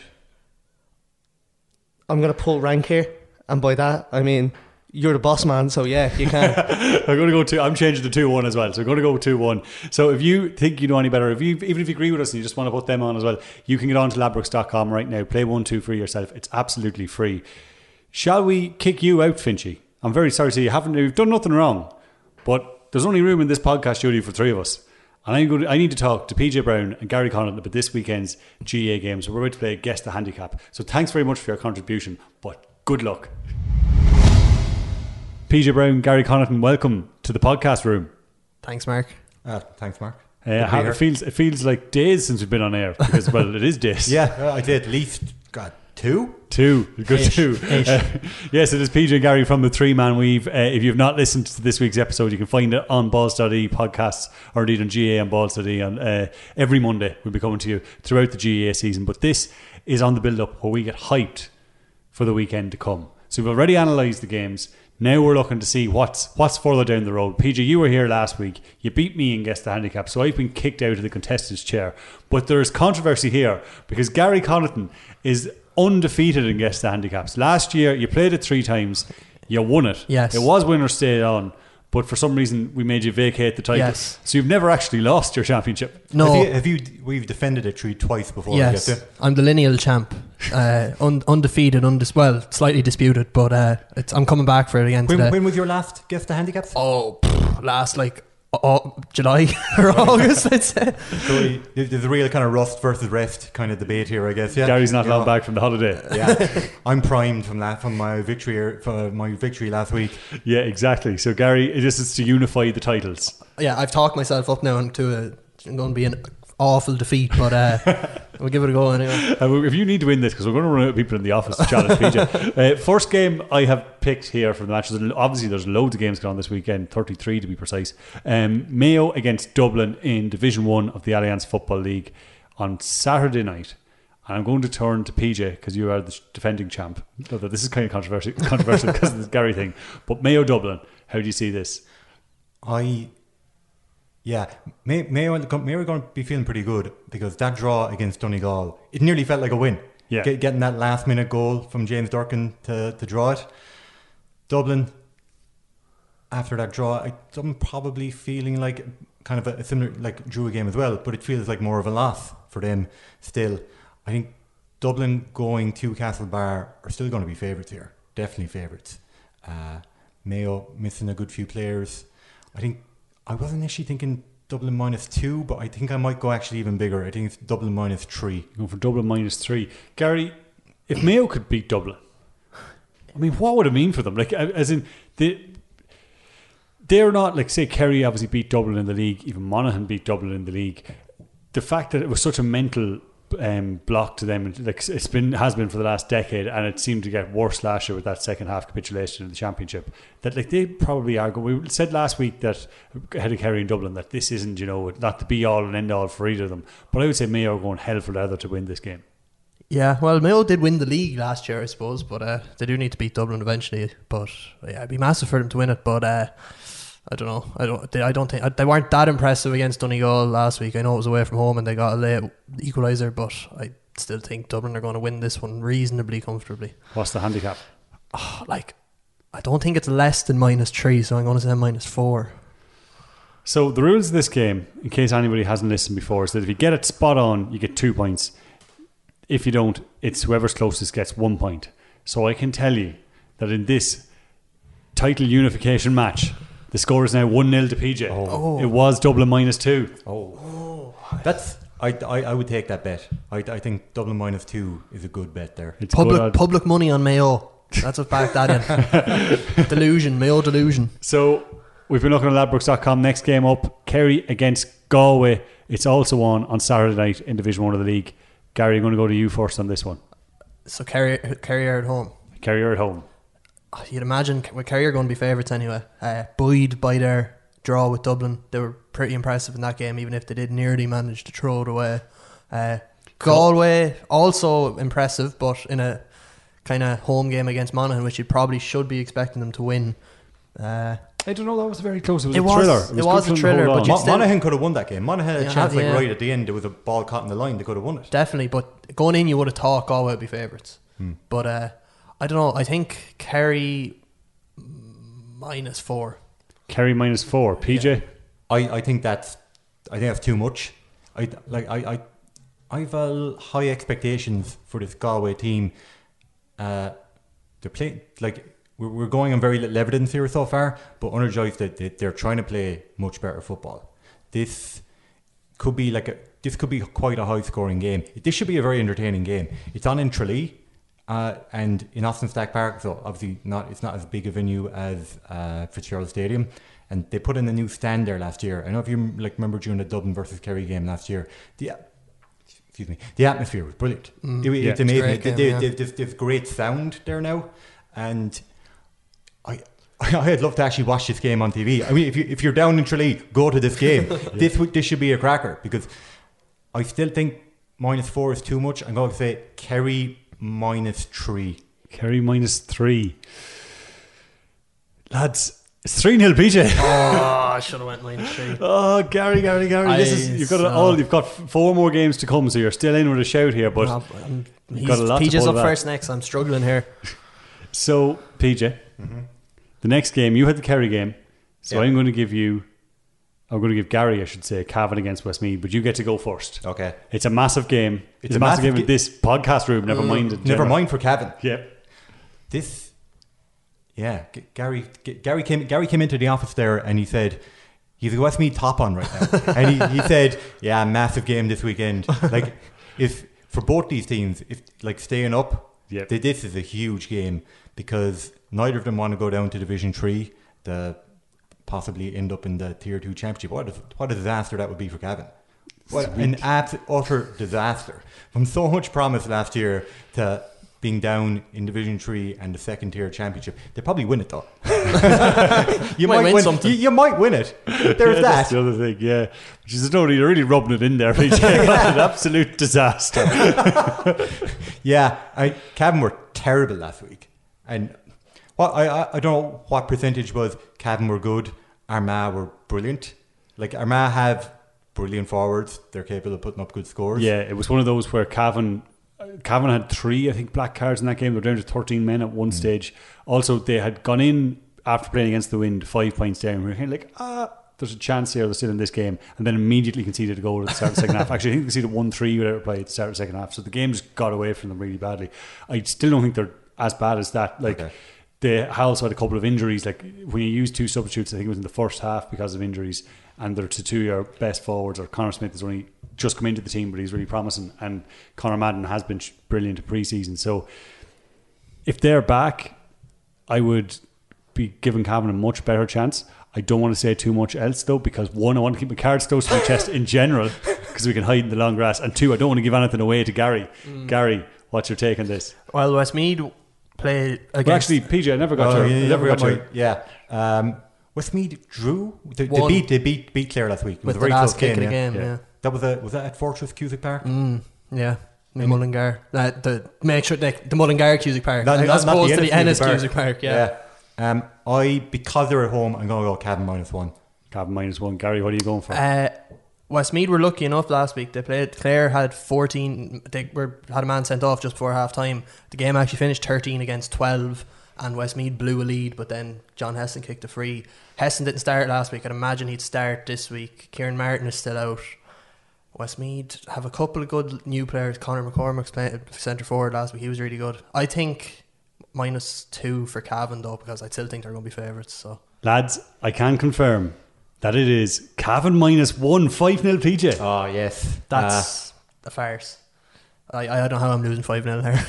I'm going to pull rank here, and by that I mean you're the boss man, so yeah, you can. I'm going to go two. I'm changing to two one as well, so I'm going to go two one. So if you think you know any better, if you even if you agree with us and you just want to put them on as well, you can get on to ladbrokes dot com right now. Play one two for yourself. It's absolutely free. Shall we kick you out, Finchy? I'm very sorry to say you haven't. You've done nothing wrong, but there's only room in this podcast studio for three of us. And I'm going to, I need to talk to P J Brown and Gary Connaughton about this weekend's G A A games. We're about to play Guess the Handicap. So thanks very much for your contribution, but good luck. P J Brown, Gary Connaughton, welcome to the podcast room. Thanks, Mark. Uh, thanks, Mark. Uh, how, it feels it feels like days since we've been on air because well, it is days. Yeah, I did at least God two. Two, good Ish, two. ish. Uh, yes, it is P J and Gary from the Three Man Weave. Uh, if you've not listened to this week's episode, you can find it on balls dot I E podcasts, or indeed on G A A and balls dot I E. On uh, every Monday, we'll be coming to you throughout the G A A season. But this is on the build-up where we get hyped for the weekend to come. So we've already analysed the games. Now we're looking to see what's what's further down the road. P J, you were here last week. You beat me in Guess the Handicap, so I've been kicked out of the contestant's chair. But there's controversy here because Gary Connaughton is undefeated in Guess the Handicaps. Last year, you played it three times. You won it. Yes. It was winner stayed on, but for some reason we made you vacate the title. Yes. So you've never actually lost your championship. No. Have you, have you? We've defended it three twice before. Yes, We get I'm the lineal champ. Uh, un- undefeated, undis- well, slightly disputed, but uh, it's, I'm coming back for it again when, today. when was your last Guess the Handicaps? Oh, pff, last like oh, July or August, I'd say. So you- there's a real kind of rust versus rest kind of debate here, I guess. Yeah, Gary's not You long know, back from the holiday. Yeah, I'm primed from that from my victory from my victory last week. Yeah, exactly. So Gary, this is to unify the titles. Yeah, I've talked myself up now into a, I'm going to be an awful defeat, but uh, we'll give it a go anyway. Uh, if you need to win this, because we're going to run out of people in the office to challenge P J. Uh, first game I have picked here from the matches. Obviously, there's loads of games going on this weekend, thirty-three to be precise. Um, Mayo against Dublin in Division One of the Alliance Football League on Saturday night. And I'm going to turn to P J because you are the defending champ. Although this is kind of controversial, controversial because of this Gary thing. But Mayo Dublin, how do you see this? I. Yeah, May, Mayo, Mayo are going to be feeling pretty good because that draw against Donegal, it nearly felt like a win. Yeah. Get, getting that last minute goal from James Durkin to, to draw it. Dublin, after that draw, I, I'm probably feeling like kind of a, a similar, like drew a game as well, but it feels like more of a loss for them still. I think Dublin going to Castlebar are still going to be favourites here. Definitely favourites. Uh, Mayo missing a good few players. I think I wasn't actually thinking Dublin minus two, but I think I might go actually even bigger. I think it's Dublin minus three. Going for Dublin minus three. Gary, if Mayo could beat Dublin, I mean, what would it mean for them? Like, as in, they, they're not, like, say, Kerry obviously beat Dublin in the league, even Monaghan beat Dublin in the league. The fact that it was such a mental um, block to them. Like it's been has been for the last decade, and it seemed to get worse last year with that second half capitulation in the championship. That like they probably are going. We said last week that ahead of Kerry in Dublin that this isn't, you know, not the be all and end all for either of them. But I would say Mayo are going hell for leather to win this game. Yeah, well, Mayo did win the league last year, I suppose, but uh, they do need to beat Dublin eventually. But yeah, it'd be massive for them to win it. But uh, I don't know. I don't. They, I don't think they weren't that impressive against Donegal last week. I know it was away from home and they got a late equaliser, but I still think Dublin are going to win this one reasonably comfortably. What's the handicap? Oh, like, I don't think it's less than minus three, so I'm going to say minus four. So the rules of this game, in case anybody hasn't listened before, is that if you get it spot on, you get two points. If you don't, it's whoever's closest gets one point. So I can tell you that in this title unification match, the score is now one nil to P J. Oh. It was Dublin minus two. Oh, that's I, I, I would take that bet. I, I think Dublin minus two is a good bet there. It's Public public money on Mayo. That's what backed that in. Delusion, Mayo delusion. So we've been looking at ladbrokes dot com. Next game up, Kerry against Galway. It's also on on Saturday night in Division One of the league. Gary, I'm going to go to you first on this one. So Kerry, Kerry are at home. Kerry are at home. Oh, you'd imagine well, Kerry are going to be favourites anyway. Uh, Boyd by their draw with Dublin, they were pretty impressive in that game, even if they did nearly manage to throw it away. Uh, Galway also impressive, but in a kind of home game against Monaghan, which you probably should be expecting them to win. Uh, I don't know, that was very close. It was it a was, thriller. It was, it was a thriller, but Mo- still, Monaghan could have won that game. Monaghan had a Yeah, chance, like yeah. right at the end. There was a ball caught in the line. They could have won it. definitely. But going in, you would have thought Galway would be favourites. Hmm. But uh, I don't know. I think Kerry minus four. Kerry minus four. P J? I, I think that's I think that's too much. I like I I I've uh, high expectations for this Galway team. Uh, they're playing like we're, we're going on very little evidence here so far, but energized that they, they're trying to play much better football. This could be like a this could be quite a high scoring game. This should be a very entertaining game. It's on in Tralee. Uh, and in Austin Stack Park, so obviously not it's not as big a venue as uh, Fitzgerald Stadium, and they put in a new stand there last year. I don't know if you like remember during the Dublin versus Kerry game last year. The excuse me, the atmosphere was brilliant. Mm, it, yeah, it's it's amazing. great They, game, they, yeah. they've, they've, they've great sound there now, and I. I'd love to actually watch this game on T V. I mean, if you if you're down in Tralee, go to this game. yeah. This would this should be a cracker because I still think minus four is too much. I'm going to say Kerry minus three. Kerry minus three. Lads, it's three nil P J. Oh, I should have went minus three. Oh, Gary, Gary, Gary! I- This is you've got it so- all. You've got f- four more games to come, so you're still in with a shout here. But No, I'm- you've he's- got a lot to P J's pull up back. first next. I'm struggling here. So, P J, Mm-hmm. the next game you had the Kerry game, so Yeah. I'm going to give you. I'm going to give Gary, I should say, Cavan against Westmeath, but you get to go first. Okay. It's a massive game. It's, It's a a massive, massive game in ga- this podcast room. Never mind. in Never general. mind for Cavan. Yep. This, yeah, G- Gary. G- Gary came. Gary came into the office there and he said, "He's a Westmeath top on right now." and he, he said, "Yeah, massive game this weekend. Like, if for both these teams, if like staying up, Yep. th- this is a huge game because neither of them want to go down to Division Three. The possibly end up in the Tier Two Championship. What a, what a disaster that would be for Cavan. What an absolute utter disaster. From so much promise last year to being down in Division Three and the second tier championship. They probably win it though. you Might win win something. You, you might win it. There's Yeah, that. That's the other thing, yeah. Which is no, you're really rubbing it in there, P J. An absolute disaster. Yeah, I, Cavan were terrible last week, and what I, I I don't know what percentage was Cavan were good, Armagh were brilliant. Like Armagh have brilliant forwards; they're capable of putting up good scores. Yeah, it was one of those where Cavan, Cavan had three, I think, black cards in that game. They were down to thirteen men at one Mm. stage. Also, they had gone in after playing against the wind, five points down. We were kind of like, ah, there's a chance here. They're still in this game, and then immediately conceded a goal at the start of the second half. Actually, I think they conceded one three without reply at the start of the second half. So the game just got away from them really badly. I still don't think they're as bad as that. Like. Okay. They also had a couple of injuries. Like when you use two substitutes, I think it was in the first half because of injuries, and they're to two of your best forwards. Or Connor Smith has only just come into the team, but he's really promising. And Connor Madden has been brilliant in pre-season. So if they're back, I would be giving Cavan a much better chance. I don't want to say too much else though, because one, I want to keep my cards close to my chest in general. because we can hide in the long grass. And two, I don't want to give anything away to Gary. Mm. Gary, what's your take on this? Well, Westmeath played against. Well, actually, P J, I never got Oh, your. yeah, I never got my- your. yeah. Um, Westmeath drew. They, they Won. beat. They beat beat Clare last week. It was With a very the last close kick game. of the yeah. game, yeah. That was a was that at Fortress Cusick Park? Mm, yeah. In Mullingar. Uh, the, make sure they, the Mullingar Cusick Park. Not- Like, not- as not the opposed to the Ennis Ennis Cusick Cusick Park, yeah. Yeah. Um, I because they're at home, I'm going to go Cavan minus one. Cavan minus one. Gary, what are you going for? Uh, Westmeath were lucky enough last week. They played. Clare had fourteen. They were had a man sent off just before half time. The game actually finished thirteen against twelve, and Westmeath blew a lead. But then John Heston kicked a free. Heston didn't start last week. I'd imagine he'd start this week. Kieran Martin is still out. Westmeath have a couple of good new players. Conor McCormick's playing centre forward last week. He was really good. I think minus two for Cavan though, because I still think they're going to be favourites. So Lads, I can confirm that it is Cavan minus one, five nil P J. Oh yes, that's uh, a farce. I, I don't know how I'm losing five nil there.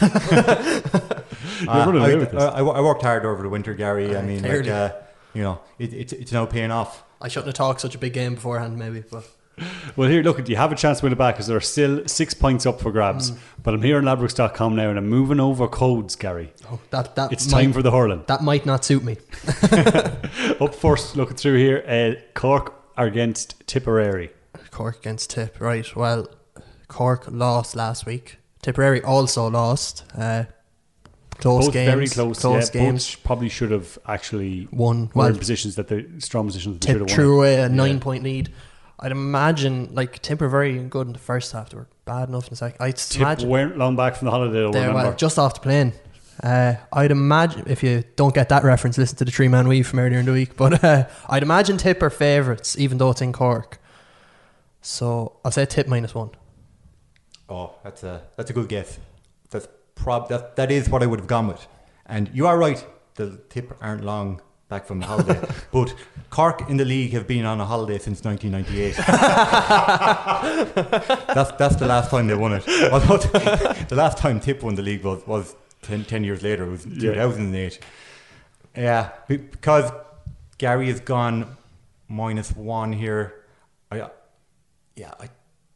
uh, running I, away with this. I, I worked hard over the winter, Gary. I Uh, mean, like, clearly. uh, you know, it, it's it's now paying off. I shouldn't have talked such a big game beforehand, maybe. But Well, here, look, you have a chance to win it back because there are still six points up for grabs. Mm. But I'm here on ladbrokes dot com now and I'm moving over codes, Gary. oh, that that It's might, time for the hurling. that might not suit me. Up first, looking through here, uh, Cork are against Tipperary. Cork against Tip, right? Well, Cork lost last week. Tipperary also lost. Uh, close Both games, very close. close yeah, games. Both probably should have actually Won. were Well, in positions that the strong positions they should Tip have won. threw away a Yeah. nine point lead. I'd imagine like Tip were very good in the first half. They were bad enough in the second. I'd Tip imagine weren't long back from the holiday. I'll they were remember. well, just off the plane. Uh, I'd imagine if you don't get that reference, listen to the three man weave from earlier in the week. But uh, I'd imagine Tip are favourites, even though it's in Cork. So I'll say Tip minus one. Oh, that's a that's a good guess. That's prob that that is what I would have gone with. And you are right. The Tip aren't long back from the holiday, but Cork in the league have been on a holiday since nineteen ninety-eight. that's that's the last time they won it. Although the last time Tip won the league was was ten, ten years later. It was Yeah. two thousand eight. Yeah, be- because Gary has gone minus one here. I yeah I.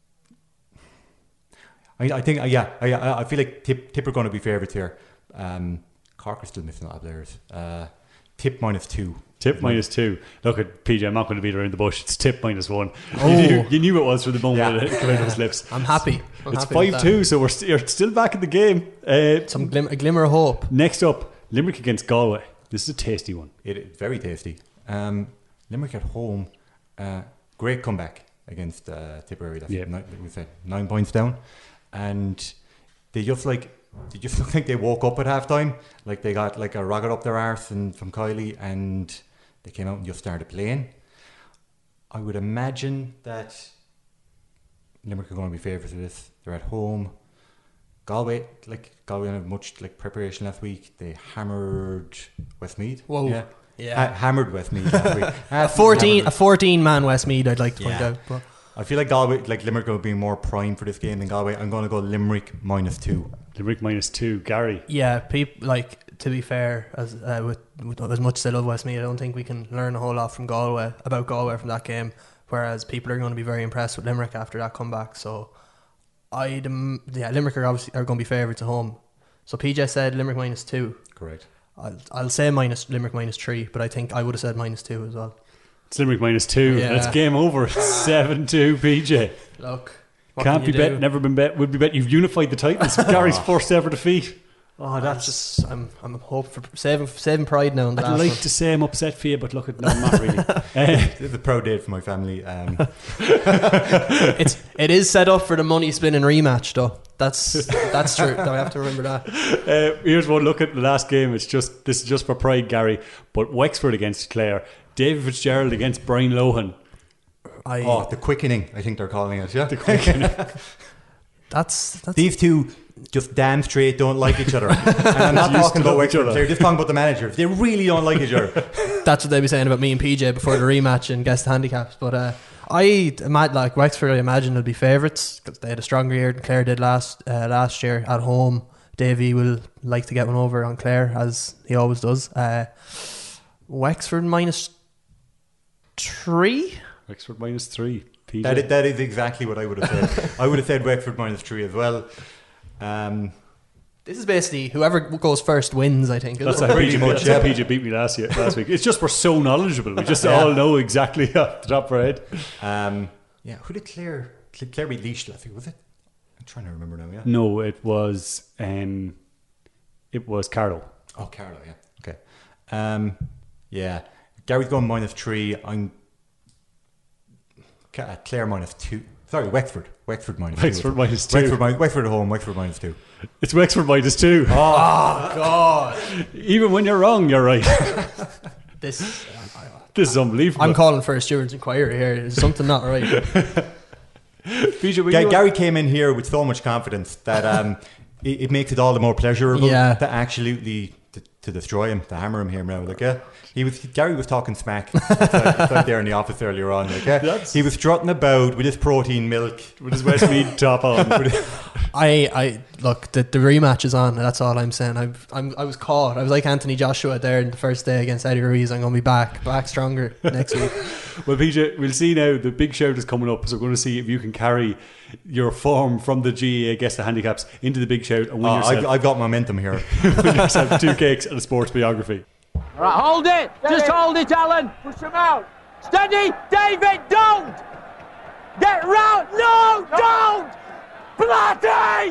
I, I think, uh, yeah, I, I I feel like Tip, Tip are going to be favourites here. Um, Cork are still missing a lot of players. Uh, Tip minus two. Tip minus two. Look at P J. I'm not going to beat around the bush. It's Tip minus one. Oh. You, knew, you knew it was for the moment Yeah. it came out of his lips. I'm happy. I'm It's happy with five that. two, so we're st- you're still back in the game. Uh, Some glim- a glimmer of hope. next up, Limerick against Galway. This is a tasty one. It, it's very tasty. Um, Limerick at home. Uh, great comeback against uh, Tipperary. That's Yeah. nine, we say nine points down. And they just like they just look like they woke up at halftime. Like they got like a rocket up their arse and from Kylie, and they came out and just started playing. I would imagine that Limerick are going to be favourites of this. They're at home. Galway, like Galway, didn't have much like preparation last week. They hammered Westmeath. Whoa. yeah, Yeah. Ha- hammered Westmeath last week. A fourteen, a fourteen man Westmeath. I'd like to point Yeah. out. But I feel like Galway, like Limerick, will be more prime for this game than Galway. I'm going to go Limerick minus two. Limerick minus two. Gary. yeah, peop, like to be fair, as uh, with, with as much as I love Westmeath, I don't think we can learn a whole lot from Galway about Galway from that game. Whereas people are going to be very impressed with Limerick after that comeback. So I'd um, yeah, Limerick are obviously are going to be favourites at home. So P J said Limerick minus two. Correct. I'll I'll say minus Limerick minus three, but I think I would have said minus two as well. It's Limerick minus two. Yeah. And it's game over. seven two, P J. Look, what Can't can be you bet, do? never been bet, would be bet. You've unified the Titans. Gary's first ever defeat. Oh, that's just I'm I'm hoping for saving saving pride now. In the I'd last like one. to say I'm upset for you, but look, at no, I'm not really. Uh, It's a proud day for my family. Um, It's it is set up for the money spinning rematch though. That's that's true. I have to remember that. uh, here's one look at the last game. It's just this is just for pride, Gary. But Wexford against Clare, David Fitzgerald against Brian Lohan. I oh, the quickening, I think they're calling it. Yeah, the that's that's These two just damn straight don't like each other. And I'm not Used talking to about love each Wexford. other. They're just talking about the managers. They really don't like each other. that's what they be saying about me and P J before the rematch and guess the handicaps. But uh, I imagine like Wexford, I imagine will be favourites because they had a stronger year than Clare did last uh, last year at home. Davey will like to get one over on Clare as he always does. Uh, Wexford minus three. Wexford minus three. P J? That is, that is exactly what I would have said. I would have said Wexford minus three as well. Um, This is basically whoever goes first wins, I think. That's isn't how it? pretty P J, much, that's how yeah. P J beat me last year, last week. It's just we're so knowledgeable. We just Yeah. all know exactly off the top of our head. um, yeah, who did Clare? Cl- Clare beat Laois last week, was it? I'm trying to remember now. Yeah. No, it was um, it was Carlo. Oh, Carlo. Yeah. Okay. Um, yeah. Gary's going minus three. I'm Ca- uh, Clare minus two. Sorry, Wexford. Wexford minus Wexford two. minus two. Wexford, mi- Wexford at home. Wexford minus two. It's Wexford minus two. Oh God! Even when you're wrong, you're right. This This is unbelievable. I'm calling for a steward's inquiry here. There's something not right. P J, were Ga- you- Gary came in here with so much confidence that um, it, it makes it all the more pleasurable Yeah. to absolutely to, to destroy him, to hammer him here now. Like, yeah, he was Gary was talking smack. It's like, it's like there in the office earlier on. Like, yeah, That's- he was strutting about with his protein milk. with his Westmead top on. I, I look the, the rematch is on. That's all I'm saying. I'm, I'm I was caught. I was like Anthony Joshua there in the first day against Eddie Ruiz. I'm gonna be back, back stronger next week. Well, P J, we'll see now. The big shout is coming up, so we're going to see if you can carry your form from the G A A Guess the Handicaps into the big shout and win Oh, yourself, I've, I've got momentum here. win yourself two cakes and a sports biography. All right, hold it. Just hold it, Alan. Push him out. Steady, David. Don't get round. No, don't. Bloody.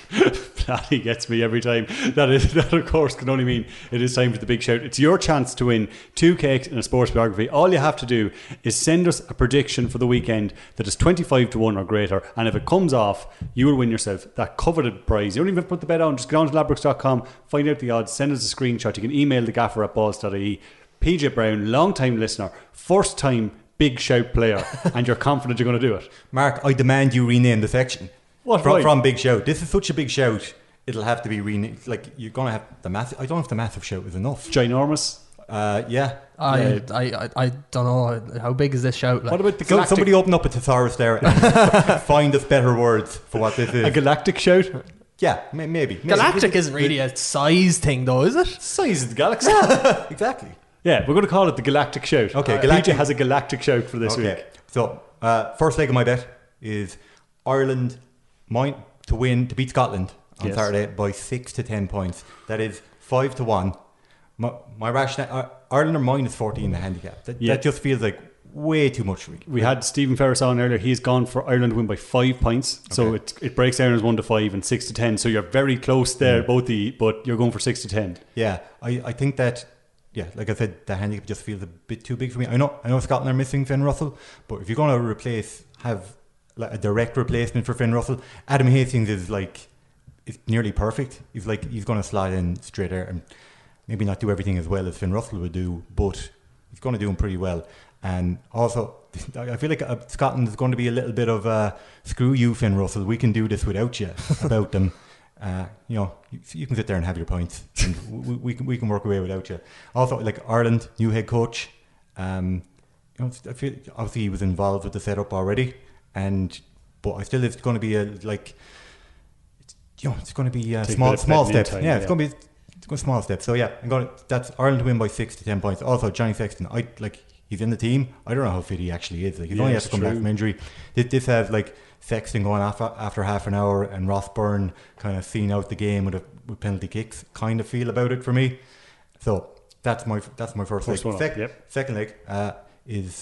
Bloody gets me every time. That is that, of course, can only mean it is time for the big shout. It's your chance to win two cakes and a sports biography. All you have to do is send us a prediction for the weekend that is twenty-five to one or greater, and if it comes off, you will win yourself that coveted prize. You don't even have to put the bet on. Just get on to ladbrokes dot com, find out the odds, send us a screenshot. You can email the gaffer at balls dot I E. P J Brown, long time listener, first time big shout player, and you're confident you're going to do it. Mark, I demand you rename the section. What, from, right? from Big Shout. This is such a big shout. It'll have to be renamed. Like, you're gonna have the massive. I don't know if the massive shout is enough. Ginormous. Uh, yeah. I, yeah. I, I, I don't know how big is this shout. Like, What about the So, galactic, somebody open up a thesaurus there and find us better words for what this a is. galactic shout? Yeah, may- maybe. maybe. galactic isn't really a size thing, though, is it? Size of the galaxy. Exactly. Yeah, we're going to call it the galactic shout. Okay, Uh, galactic- P J has a galactic shout for this Okay. week. So, uh, first leg of my bet is Ireland mind to win to beat Scotland on Yes. Saturday by six to ten points. That is five to one. My, my rationale: uh, Ireland are minus fourteen in the handicap. That, Yeah. that just feels like way too much for me. We had Stephen Ferris on earlier. He's gone for Ireland to win by five points. So Okay. it it breaks down as one to five and six to ten. So you're very close there, both the but you're going for six to ten. Yeah, I, I think that, yeah, like I said, the handicap just feels a bit too big for me. I know I know Scotland are missing Finn Russell, but if you're going to replace, have like a direct replacement for Finn Russell, Adam Hastings is like, is nearly perfect. He's like, he's going to slide in straight there and maybe not do everything as well as Finn Russell would do, but he's going to do him pretty well. And also, I feel like uh, Scotland is going to be a little bit of uh, screw you, Finn Russell. We can do this without you. About them, uh, you know, you, you can sit there and have your points, and we, we can we can work away without you. Also, like Ireland, new head coach. Um, you know, I feel obviously he was involved with the setup already, and but I still it's going to be a like, it's, you know, it's going to be a Take a small bit of small betting in steps. time, yeah, yeah. it's going to be. It's going small steps. So yeah, I'm going to, that's Ireland to win by six to ten points. Also, Johnny Sexton, I like he's in the team. I don't know how fit he actually is. Like he's Yeah, only has it's to come back true. from injury. This, this has like Sexton going off after half an hour and Ross Byrne kind of seeing out the game with, a, with penalty kicks. Kind of feel about it for me. So that's my that's my first, First leg. one up, Sec- yep. Second leg uh, is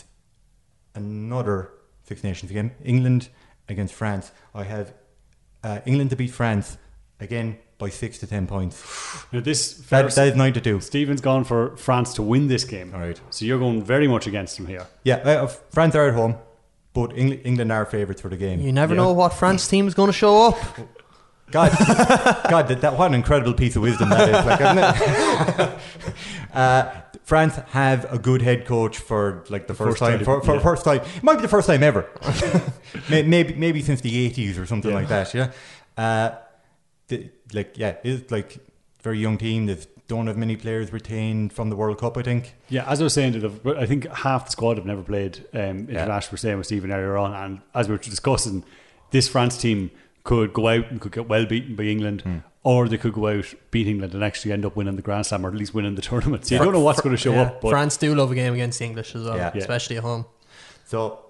another Six Nations game. England against France. I have uh, England to beat France again by six to ten points. Now this That, Ferris, that is nine to two. Stephen's gone for France to win this game. All right. So you're going very much against him here. Yeah, uh, France are at home, but England, England are favourites for the game. You never Yeah. know what France team is going to show up. God, God, that, that what an incredible piece of wisdom that is, like, isn't it? uh, France have a good head coach for like the first, first time, time, for, for yeah. first time. It might be the first time ever. May- maybe maybe since the eighties or something Yeah. like that. Yeah, uh, the, like yeah, it's like very young team. They don't have many players retained from the World Cup. I think. Yeah, as I was saying, they've- I think half the squad have never played um, international. We're saying with Stephen earlier on, and as we were discussing, this France team could go out and could get well beaten by England, Hmm. or they could go out, beat England, and actually end up winning the Grand Slam or at least winning the tournament. So you don't know what's going to show Yeah, up. But France do love a game against the English as well, Yeah. Yeah. especially at home. So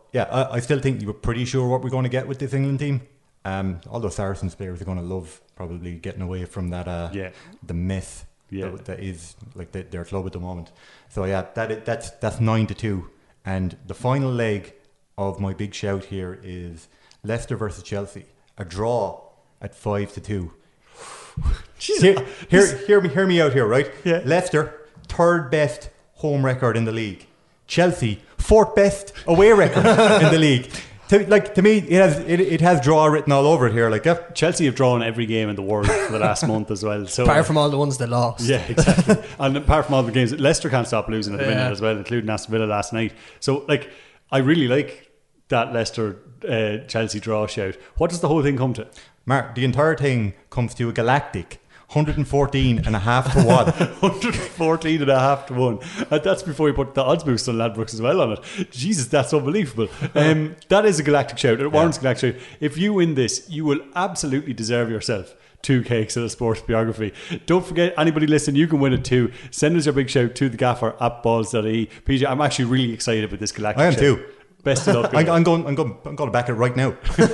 yeah, I, I still think you were pretty sure what we're going to get with this England team. Um, although Saracens players are going to love probably getting away from that, uh, yeah. the myth yeah. that, that is like the, their club at the moment. So yeah, that that's that's nine to two, and the final leg of my big shout here is Leicester versus Chelsea, a draw at five to two. Hear, hear, hear me, hear me out here, right? Yeah. Leicester, third best home record in the league. Chelsea, fourth best away record in the league. To, like to me, it has it, it has draw written all over it here. Like yeah. Chelsea have drawn every game in the world for the last month as well. So apart from all the ones they lost, yeah, exactly. And apart from all the games, Leicester can't stop losing at the yeah. minute as well, including Aston Villa last night. So like, I really like that Leicester uh, Chelsea draw shout. What does the whole thing come to? Mark, the entire thing comes to a galactic one hundred fourteen and a half to one. one hundred fourteen and a half to one. And that's before you put the odds boost on Ladbrokes as well on it. Jesus, that's unbelievable. Um, that is a galactic shout. It warrants yeah. a galactic shout. If you win this, you will absolutely deserve yourself two cakes and a sports biography. Don't forget, anybody listening, you can win it too. Send us your big shout to the gaffer at balls dot I E. P J, I'm actually really excited about this galactic I am shout. too. Best of luck. I'm, I'm going. I'm going. I'm going to back it right now.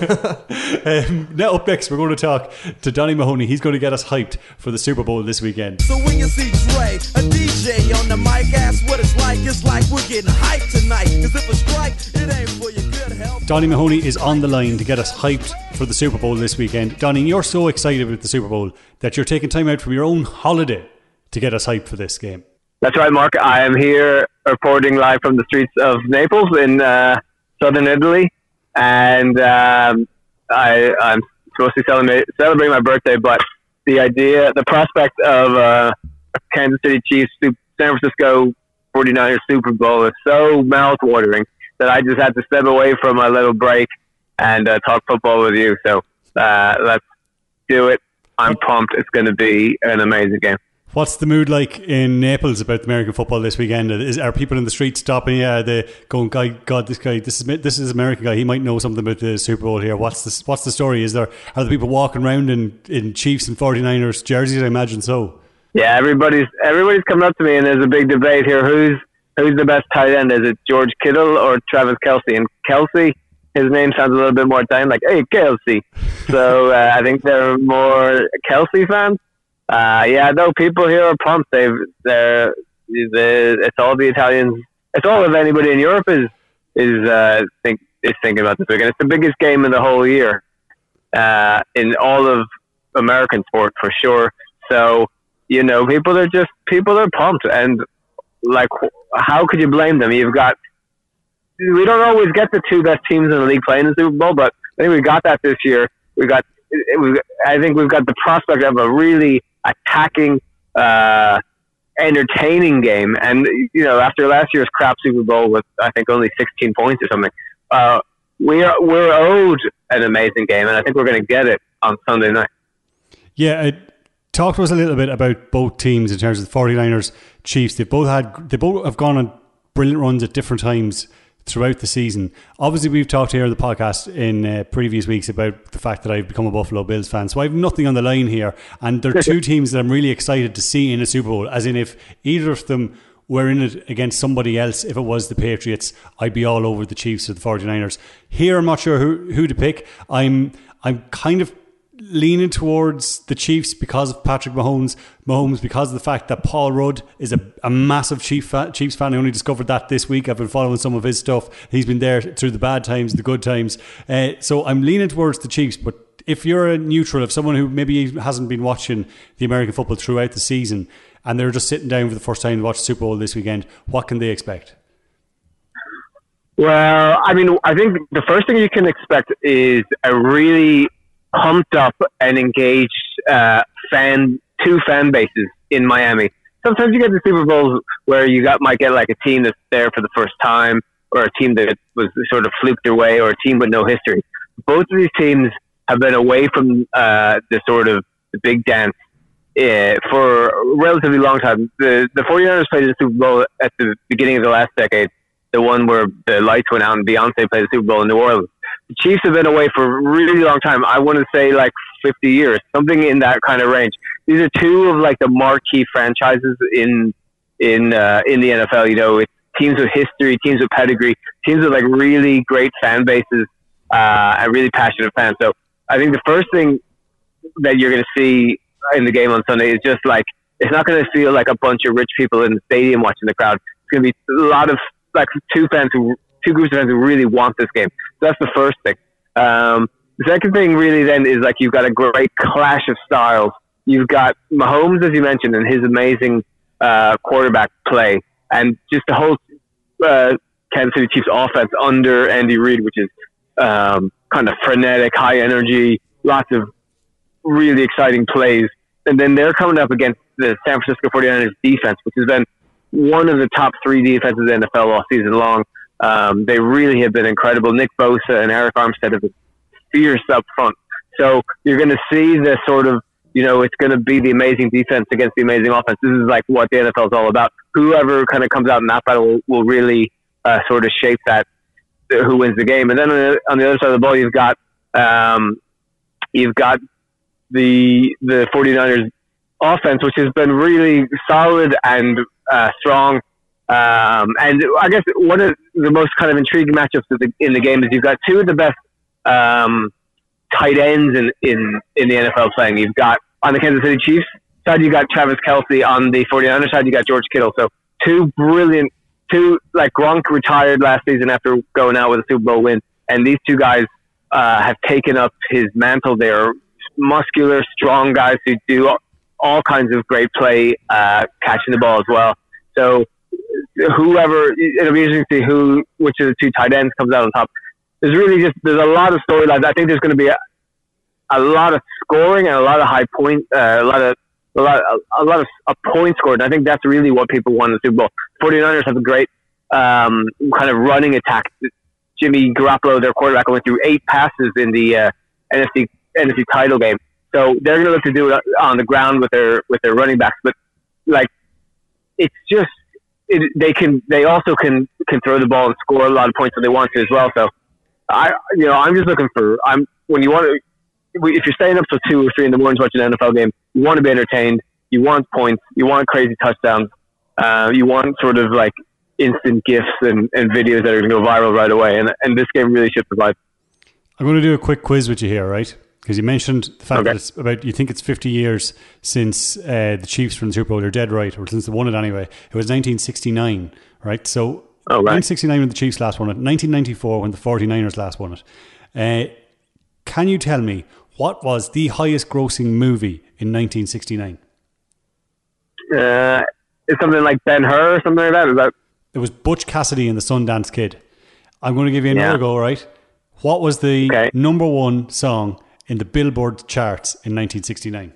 um, now up next, we're going to talk to Donny Mahoney. He's going to get us hyped for the Super Bowl this weekend. So when you see Dre, a D J on the mic, ask what it's like. It's like we're getting hyped tonight. Cause if a strike, it ain't for your good health. Donny Mahoney is on the line to get us hyped for the Super Bowl this weekend. Donny, you're so excited about the Super Bowl that you're taking time out from your own holiday to get us hyped for this game. That's right, Mark. I am here reporting live from the streets of Naples in uh, southern Italy, and um, I, I'm supposed to celebrate, celebrate my birthday, but the idea, the prospect of uh, Kansas City Chiefs, San Francisco forty-niners Super Bowl is so mouth-watering that I just had to step away from my little break and uh, talk football with you. So uh, let's do it. I'm pumped. It's going to be an amazing game. What's the mood like in Naples about American football this weekend? Is, are people in the streets stopping you? Are they going, "Guy, God, this guy, this is this is American guy. He might know something about the Super Bowl here." What's the what's the story? Is there are the people walking around in, in Chiefs and forty-niners jerseys? I imagine so. Yeah, everybody's everybody's coming up to me, and there's a big debate here. Who's who's the best tight end? Is it George Kittle or Travis Kelce? And Kelce, his name sounds a little bit more Italian, like "Hey, Kelce." So uh, I think they're more Kelce fans. Uh, yeah, no, people here are pumped. They've, they're, the, it's all the Italians. It's all of anybody in Europe is is uh, think is thinking about this weekend. It's the biggest game in the whole year, uh, in all of American sport for sure. So you know, people are just people are pumped, and like, how could you blame them? You've got we don't always get the two best teams in the league playing in the Super Bowl, but I think we got that this year. We got. We, I think we've got the prospect of a really attacking, uh, entertaining game. And, you know, after last year's crap Super Bowl with, I think, only sixteen points or something, uh, we are, we're owed an amazing game, and I think we're going to get it on Sunday night. Yeah, uh, talk to us a little bit about both teams in terms of the forty-niners, Chiefs. They both had, they both have gone on brilliant runs at different times throughout the season. Obviously, we've talked here on the podcast in uh, previous weeks about the fact that I've become a Buffalo Bills fan, so I have nothing on the line here, and there are two teams that I'm really excited to see in a Super Bowl, as in if either of them were in it against somebody else, if it was the Patriots, I'd be all over the Chiefs or the forty-niners. Here, I'm not sure who, who to pick. I'm I'm kind of leaning towards the Chiefs because of Patrick Mahomes, Mahomes because of the fact that Paul Rudd is a, a massive Chief fan, Chiefs fan. I only discovered that this week. I've been following some of his stuff. He's been there through the bad times, the good times. Uh, so I'm leaning towards the Chiefs. But if you're a neutral, if someone who maybe hasn't been watching the American football throughout the season and they're just sitting down for the first time to watch the Super Bowl this weekend, what can they expect? Well, I mean, I think the first thing you can expect is a really pumped up and engaged uh, fan, two fan bases in Miami. Sometimes you get the Super Bowls where you got might get like a team that's there for the first time, or a team that was sort of fluked their way, or a team with no history. Both of these teams have been away from uh, the sort of the big dance uh, for a relatively long time. The the forty-niners played the Super Bowl at the beginning of the last decade, the one where the lights went out and Beyonce played the Super Bowl in New Orleans. The Chiefs have been away for a really long time. I want to say like fifty years, something in that kind of range. These are two of like the marquee franchises in in uh, in the N F L. You know, it's teams with history, teams with pedigree, teams with like really great fan bases uh, and really passionate fans. So I think the first thing that you're going to see in the game on Sunday is just like, it's not going to feel like a bunch of rich people in the stadium watching the crowd. It's going to be a lot of like two fans who, two groups of fans who really want this game. So that's the first thing. Um, the second thing really then is like you've got a great clash of styles. You've got Mahomes, as you mentioned, and his amazing uh, quarterback play, and just the whole uh, Kansas City Chiefs offense under Andy Reid, which is um, kind of frenetic, high energy, lots of really exciting plays. And then they're coming up against the San Francisco forty-niners defense, which has been one of the top three defenses in the N F L all season long. Um, they really have been incredible. Nick Bosa and Eric Armstead have been fierce up front. So you're going to see the sort of, you know, it's going to be the amazing defense against the amazing offense. This is like what the N F L is all about. Whoever kind of comes out in that battle will, will really uh, sort of shape that, who wins the game. And then on the, on the other side of the ball, you've got um, you've got the the forty-niners offense, which has been really solid and uh, strong. Um, and I guess one of the most kind of intriguing matchups in the, in the game is you've got two of the best um, tight ends in, in, in the N F L playing. You've got, on the Kansas City Chiefs side, you got Travis Kelce. On the forty-niners side, you got George Kittle. So two brilliant, two, like Gronk retired last season after going out with a Super Bowl win. And these two guys uh, have taken up his mantle. They are muscular, strong guys who do all, all kinds of great play, uh, catching the ball as well. So whoever, it'll be interesting to see who, which of the two tight ends comes out on top. There's really just, there's a lot of storylines. I think there's going to be a, a lot of scoring and a lot of high point, uh, a lot of, a lot, a, a lot of a point scored. And I think that's really what people want in the Super Bowl. forty-niners have a great um, kind of running attack. Jimmy Garoppolo, their quarterback, went through eight passes in the uh, N F C N F C title game. So they're going to look to do it on the ground with their with their running backs. But like, it's just it, they can they also can can throw the ball and score a lot of points when they want to as well. So I you know I'm just looking for I'm when you want to if you're staying up till two or three in the morning watching an N F L game, you want to be entertained. You want points. You want crazy touchdowns. Uh, you want sort of like instant gifs and, and videos that are going to go viral right away. And and this game really should provide. I'm going to do a quick quiz with you here, right? Because you mentioned the fact okay. that it's about, you think it's fifty years since uh, the Chiefs won the Super Bowl. You're dead right, or since they won it anyway. It was nineteen sixty-nine, right? So oh, right. nineteen sixty-nine when the Chiefs last won it, nineteen ninety-four when the forty-niners last won it. Uh, can you tell me what was the highest grossing movie in nineteen sixty-nine? Uh, it's something like Ben-Hur or something like that? Is that? It was Butch Cassidy and the Sundance Kid. I'm going to give you another yeah. go, right? What was the okay. number one song in the Billboard charts in nineteen sixty-nine?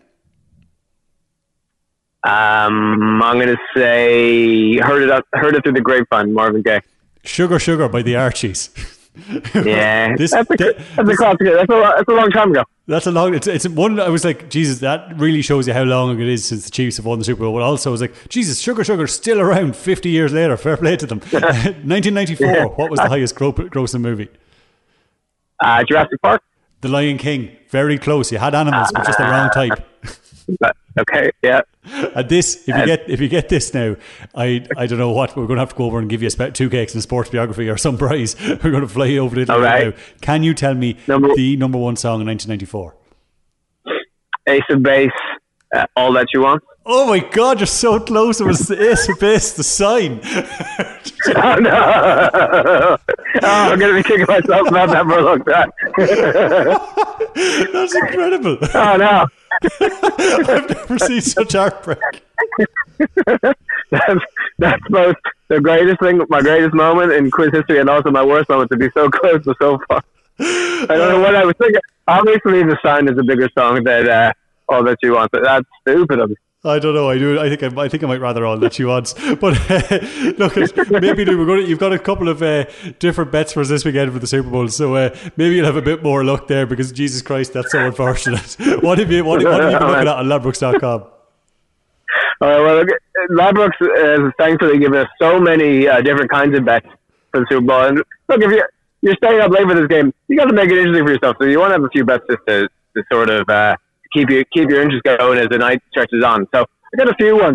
Um, I'm going to say heard it up, heard it through the grapevine, Marvin Gaye. Sugar Sugar by the Archies. Yeah, this, that's a, th- that's a classic. That's a, that's a long time ago. That's a long. It's it's one. I was like, Jesus, that really shows you how long it is since the Chiefs have won the Super Bowl. But also, I was like, Jesus, Sugar Sugar's still around fifty years later. Fair play to them. nineteen ninety-four. Yeah. What was the highest gro- grossing movie? Uh, Jurassic Park. The Lion King. Very close. You had animals, but just the wrong type. Okay, yeah. And this, if you get if you get this now, I I don't know what we're going to have to go over and give you a two cakes and sports biography or some prize. We're going to fly you over to Italy right. now. Can you tell me number, the number one song in nineteen ninety-four? Ace of Base, uh, All That You Want. Oh my God, you're so close! It was the Ace of Base, The Sign. Oh no! Oh, I'm going to be kicking myself about that for a long time. That's incredible. Oh no! I've never seen such heartbreak. that's, that's both the greatest thing, my greatest moment in quiz history, and also my worst moment to be so close to so far. I don't know what I was thinking. Obviously, The Sign is a bigger song than uh, All That You Want, but that's stupid of me. I don't know. I do. I think. I, I think I might rather All That You Want. But uh, look, maybe we're going to, you've got a couple of uh, different bets for us this weekend for the Super Bowl. So uh, maybe you'll have a bit more luck there because Jesus Christ, that's so unfortunate. What have you? What, what have you been looking at on Ladbrokes dot com? All right. Well, look, Ladbrokes has thankfully given us so many uh, different kinds of bets for the Super Bowl. And look, if you're you're staying up late for this game, you got to make it interesting for yourself. So you want to have a few bets just to, to sort of. Uh, Keep your keep your interest going as the night stretches on. So I got a few ones.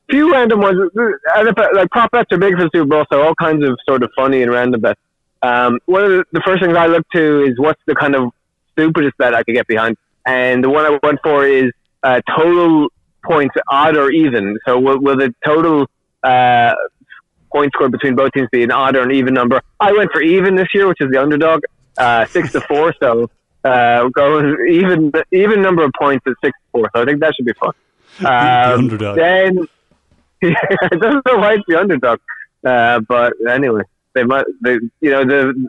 few random ones. Like prop bets are big for the Super Bowl, so all kinds of sort of funny and random bets. Um, one of the, the first things I look to is what's the kind of stupidest bet I could get behind, and the one I went for is uh, total points, odd or even. So will, will the total uh, point score between both teams be an odd or an even number? I went for even this year, which is the underdog, uh, six to four. So uh, going even even number of points at six to four. So I think that should be fun. Um, the underdog. Then I don't know why it's the underdog, uh, but anyway, they might. They, you know, the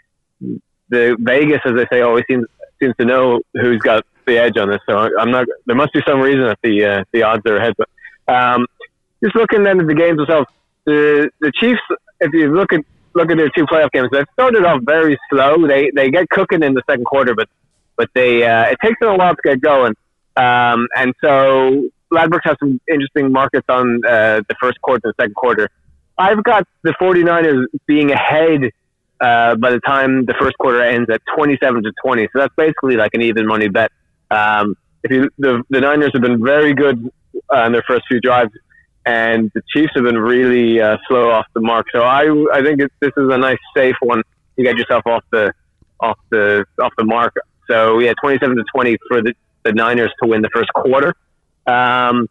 the Vegas, as they say, always seems seems to know who's got the edge on this. So I'm not. There must be some reason that the uh, the odds are ahead. But um, just looking then at the games themselves, the the Chiefs. If you look at look at their two playoff games, they started off very slow. They they get cooking in the second quarter, but but they uh, it takes them a while to get going. Um, and so Ladbrokes has some interesting markets on uh, the first quarter and the second quarter. I've got the 49ers being ahead uh, by the time the first quarter ends at twenty-seven to twenty. So that's basically like an even money bet. Um, if you, the, the Niners have been very good uh, in their first few drives, and the Chiefs have been really uh, slow off the mark. So I, I think it, this is a nice safe one to get yourself off the off the off the mark. So yeah, twenty-seven to twenty for the, the Niners to win the first quarter. Um,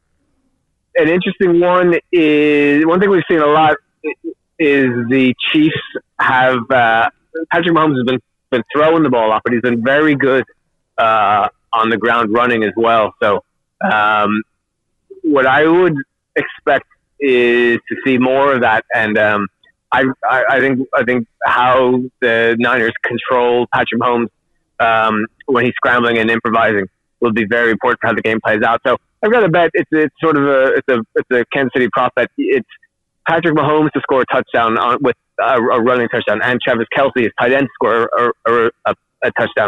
an interesting one is one thing we've seen a lot is the Chiefs have uh, Patrick Mahomes has been been throwing the ball off, but he's been very good uh, on the ground running as well. So um, what I would expect is to see more of that, and um, I, I, I think I think how the Niners control Patrick Mahomes um, when he's scrambling and improvising will be very important for how the game plays out. So I've got a bet. It's it's sort of a it's a it's a Kansas City prop bet. It's Patrick Mahomes to score a touchdown on, with a, a running touchdown, and Travis Kelce, his tight end, to score a, a, a, a touchdown.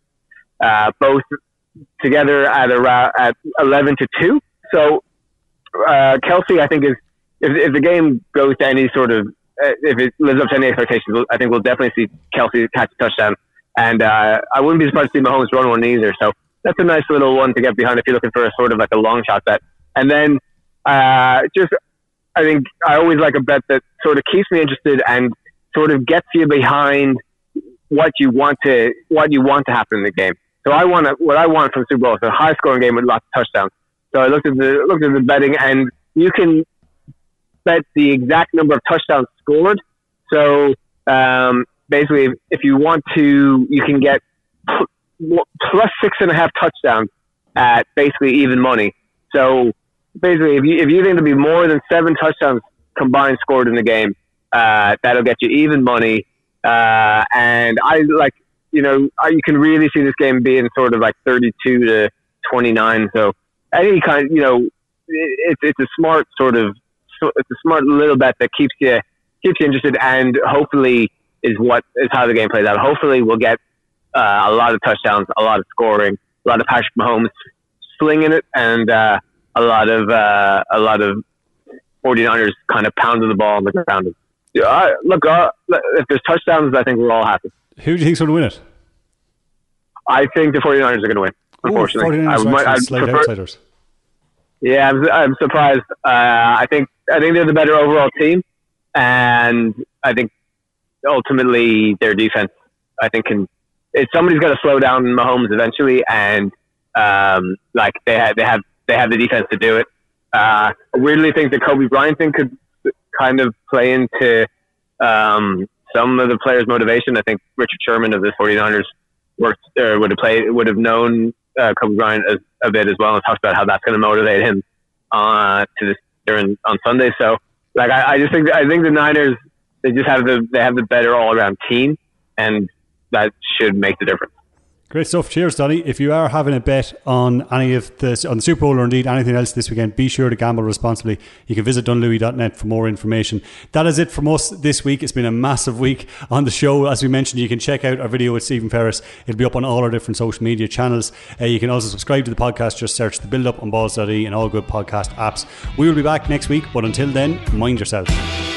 Uh, both together at around at eleven to two. So uh, Kelce, I think, is if, if the game goes to any sort of uh, if it lives up to any expectations, I think we'll definitely see Kelce catch a touchdown, and uh, I wouldn't be surprised to see Mahomes run one either. So that's a nice little one to get behind if you're looking for a sort of like a long shot bet. And then uh, just, I think I always like a bet that sort of keeps me interested and sort of gets you behind what you want to what you want to happen in the game. So I want to, what I want from the Super Bowl is a high scoring game with lots of touchdowns. So I looked at the looked at the betting, and you can bet the exact number of touchdowns scored. So um, basically, if, if you want to, you can get plus six and a half touchdowns at basically even money. So basically, if you if you think there'll be more than seven touchdowns combined scored in the game, uh, that'll get you even money. Uh, and I like, you know, I, you can really see this game being sort of like thirty-two to twenty-nine. So any kind, you know, it, it's it's a smart sort of it's a smart little bet that keeps you keeps you interested, and hopefully is what is how the game plays out. Hopefully, we'll get Uh, a lot of touchdowns, a lot of scoring, a lot of Patrick Mahomes slinging it, and uh, a lot of uh, a lot of 49ers kind of pounding the ball on the ground. Yeah, I, look, uh, if there's touchdowns, I think we're all happy. Who do you think's going to win it? I think the 49ers are going to win, unfortunately. Ooh, 49ers I might, are I'd slight prefer, outsiders. Yeah, I'm, I'm surprised. Uh, I think I think they're the better overall team, and I think ultimately their defense, I think, can. If somebody's got to slow down Mahomes eventually, and um, like they have, they have, they have the defense to do it. Uh, I weirdly think the Kobe Bryant thing could kind of play into um, some of the players' motivation. I think Richard Sherman of the 49ers worked or would have played, would have known uh, Kobe Bryant as, a bit as well, and talked about how that's going to motivate him uh, to this during on Sunday. So, like, I, I just think I think the Niners, they just have the they have the better all around team, and that should make the difference. Great stuff. Cheers, Donny. If you are having a bet on any of the on the Super Bowl or indeed anything else this weekend, be sure to gamble responsibly. You can visit dunlewy dot net for more information. That is it from us this week. It's been a massive week on the show. As we mentioned, you can check out our video with Stephen Ferris. It'll be up on all our different social media channels. Uh, you can also subscribe to the podcast. Just search The Build Up on balls dot I E and all good podcast apps. We will be back next week, but until then, mind yourself.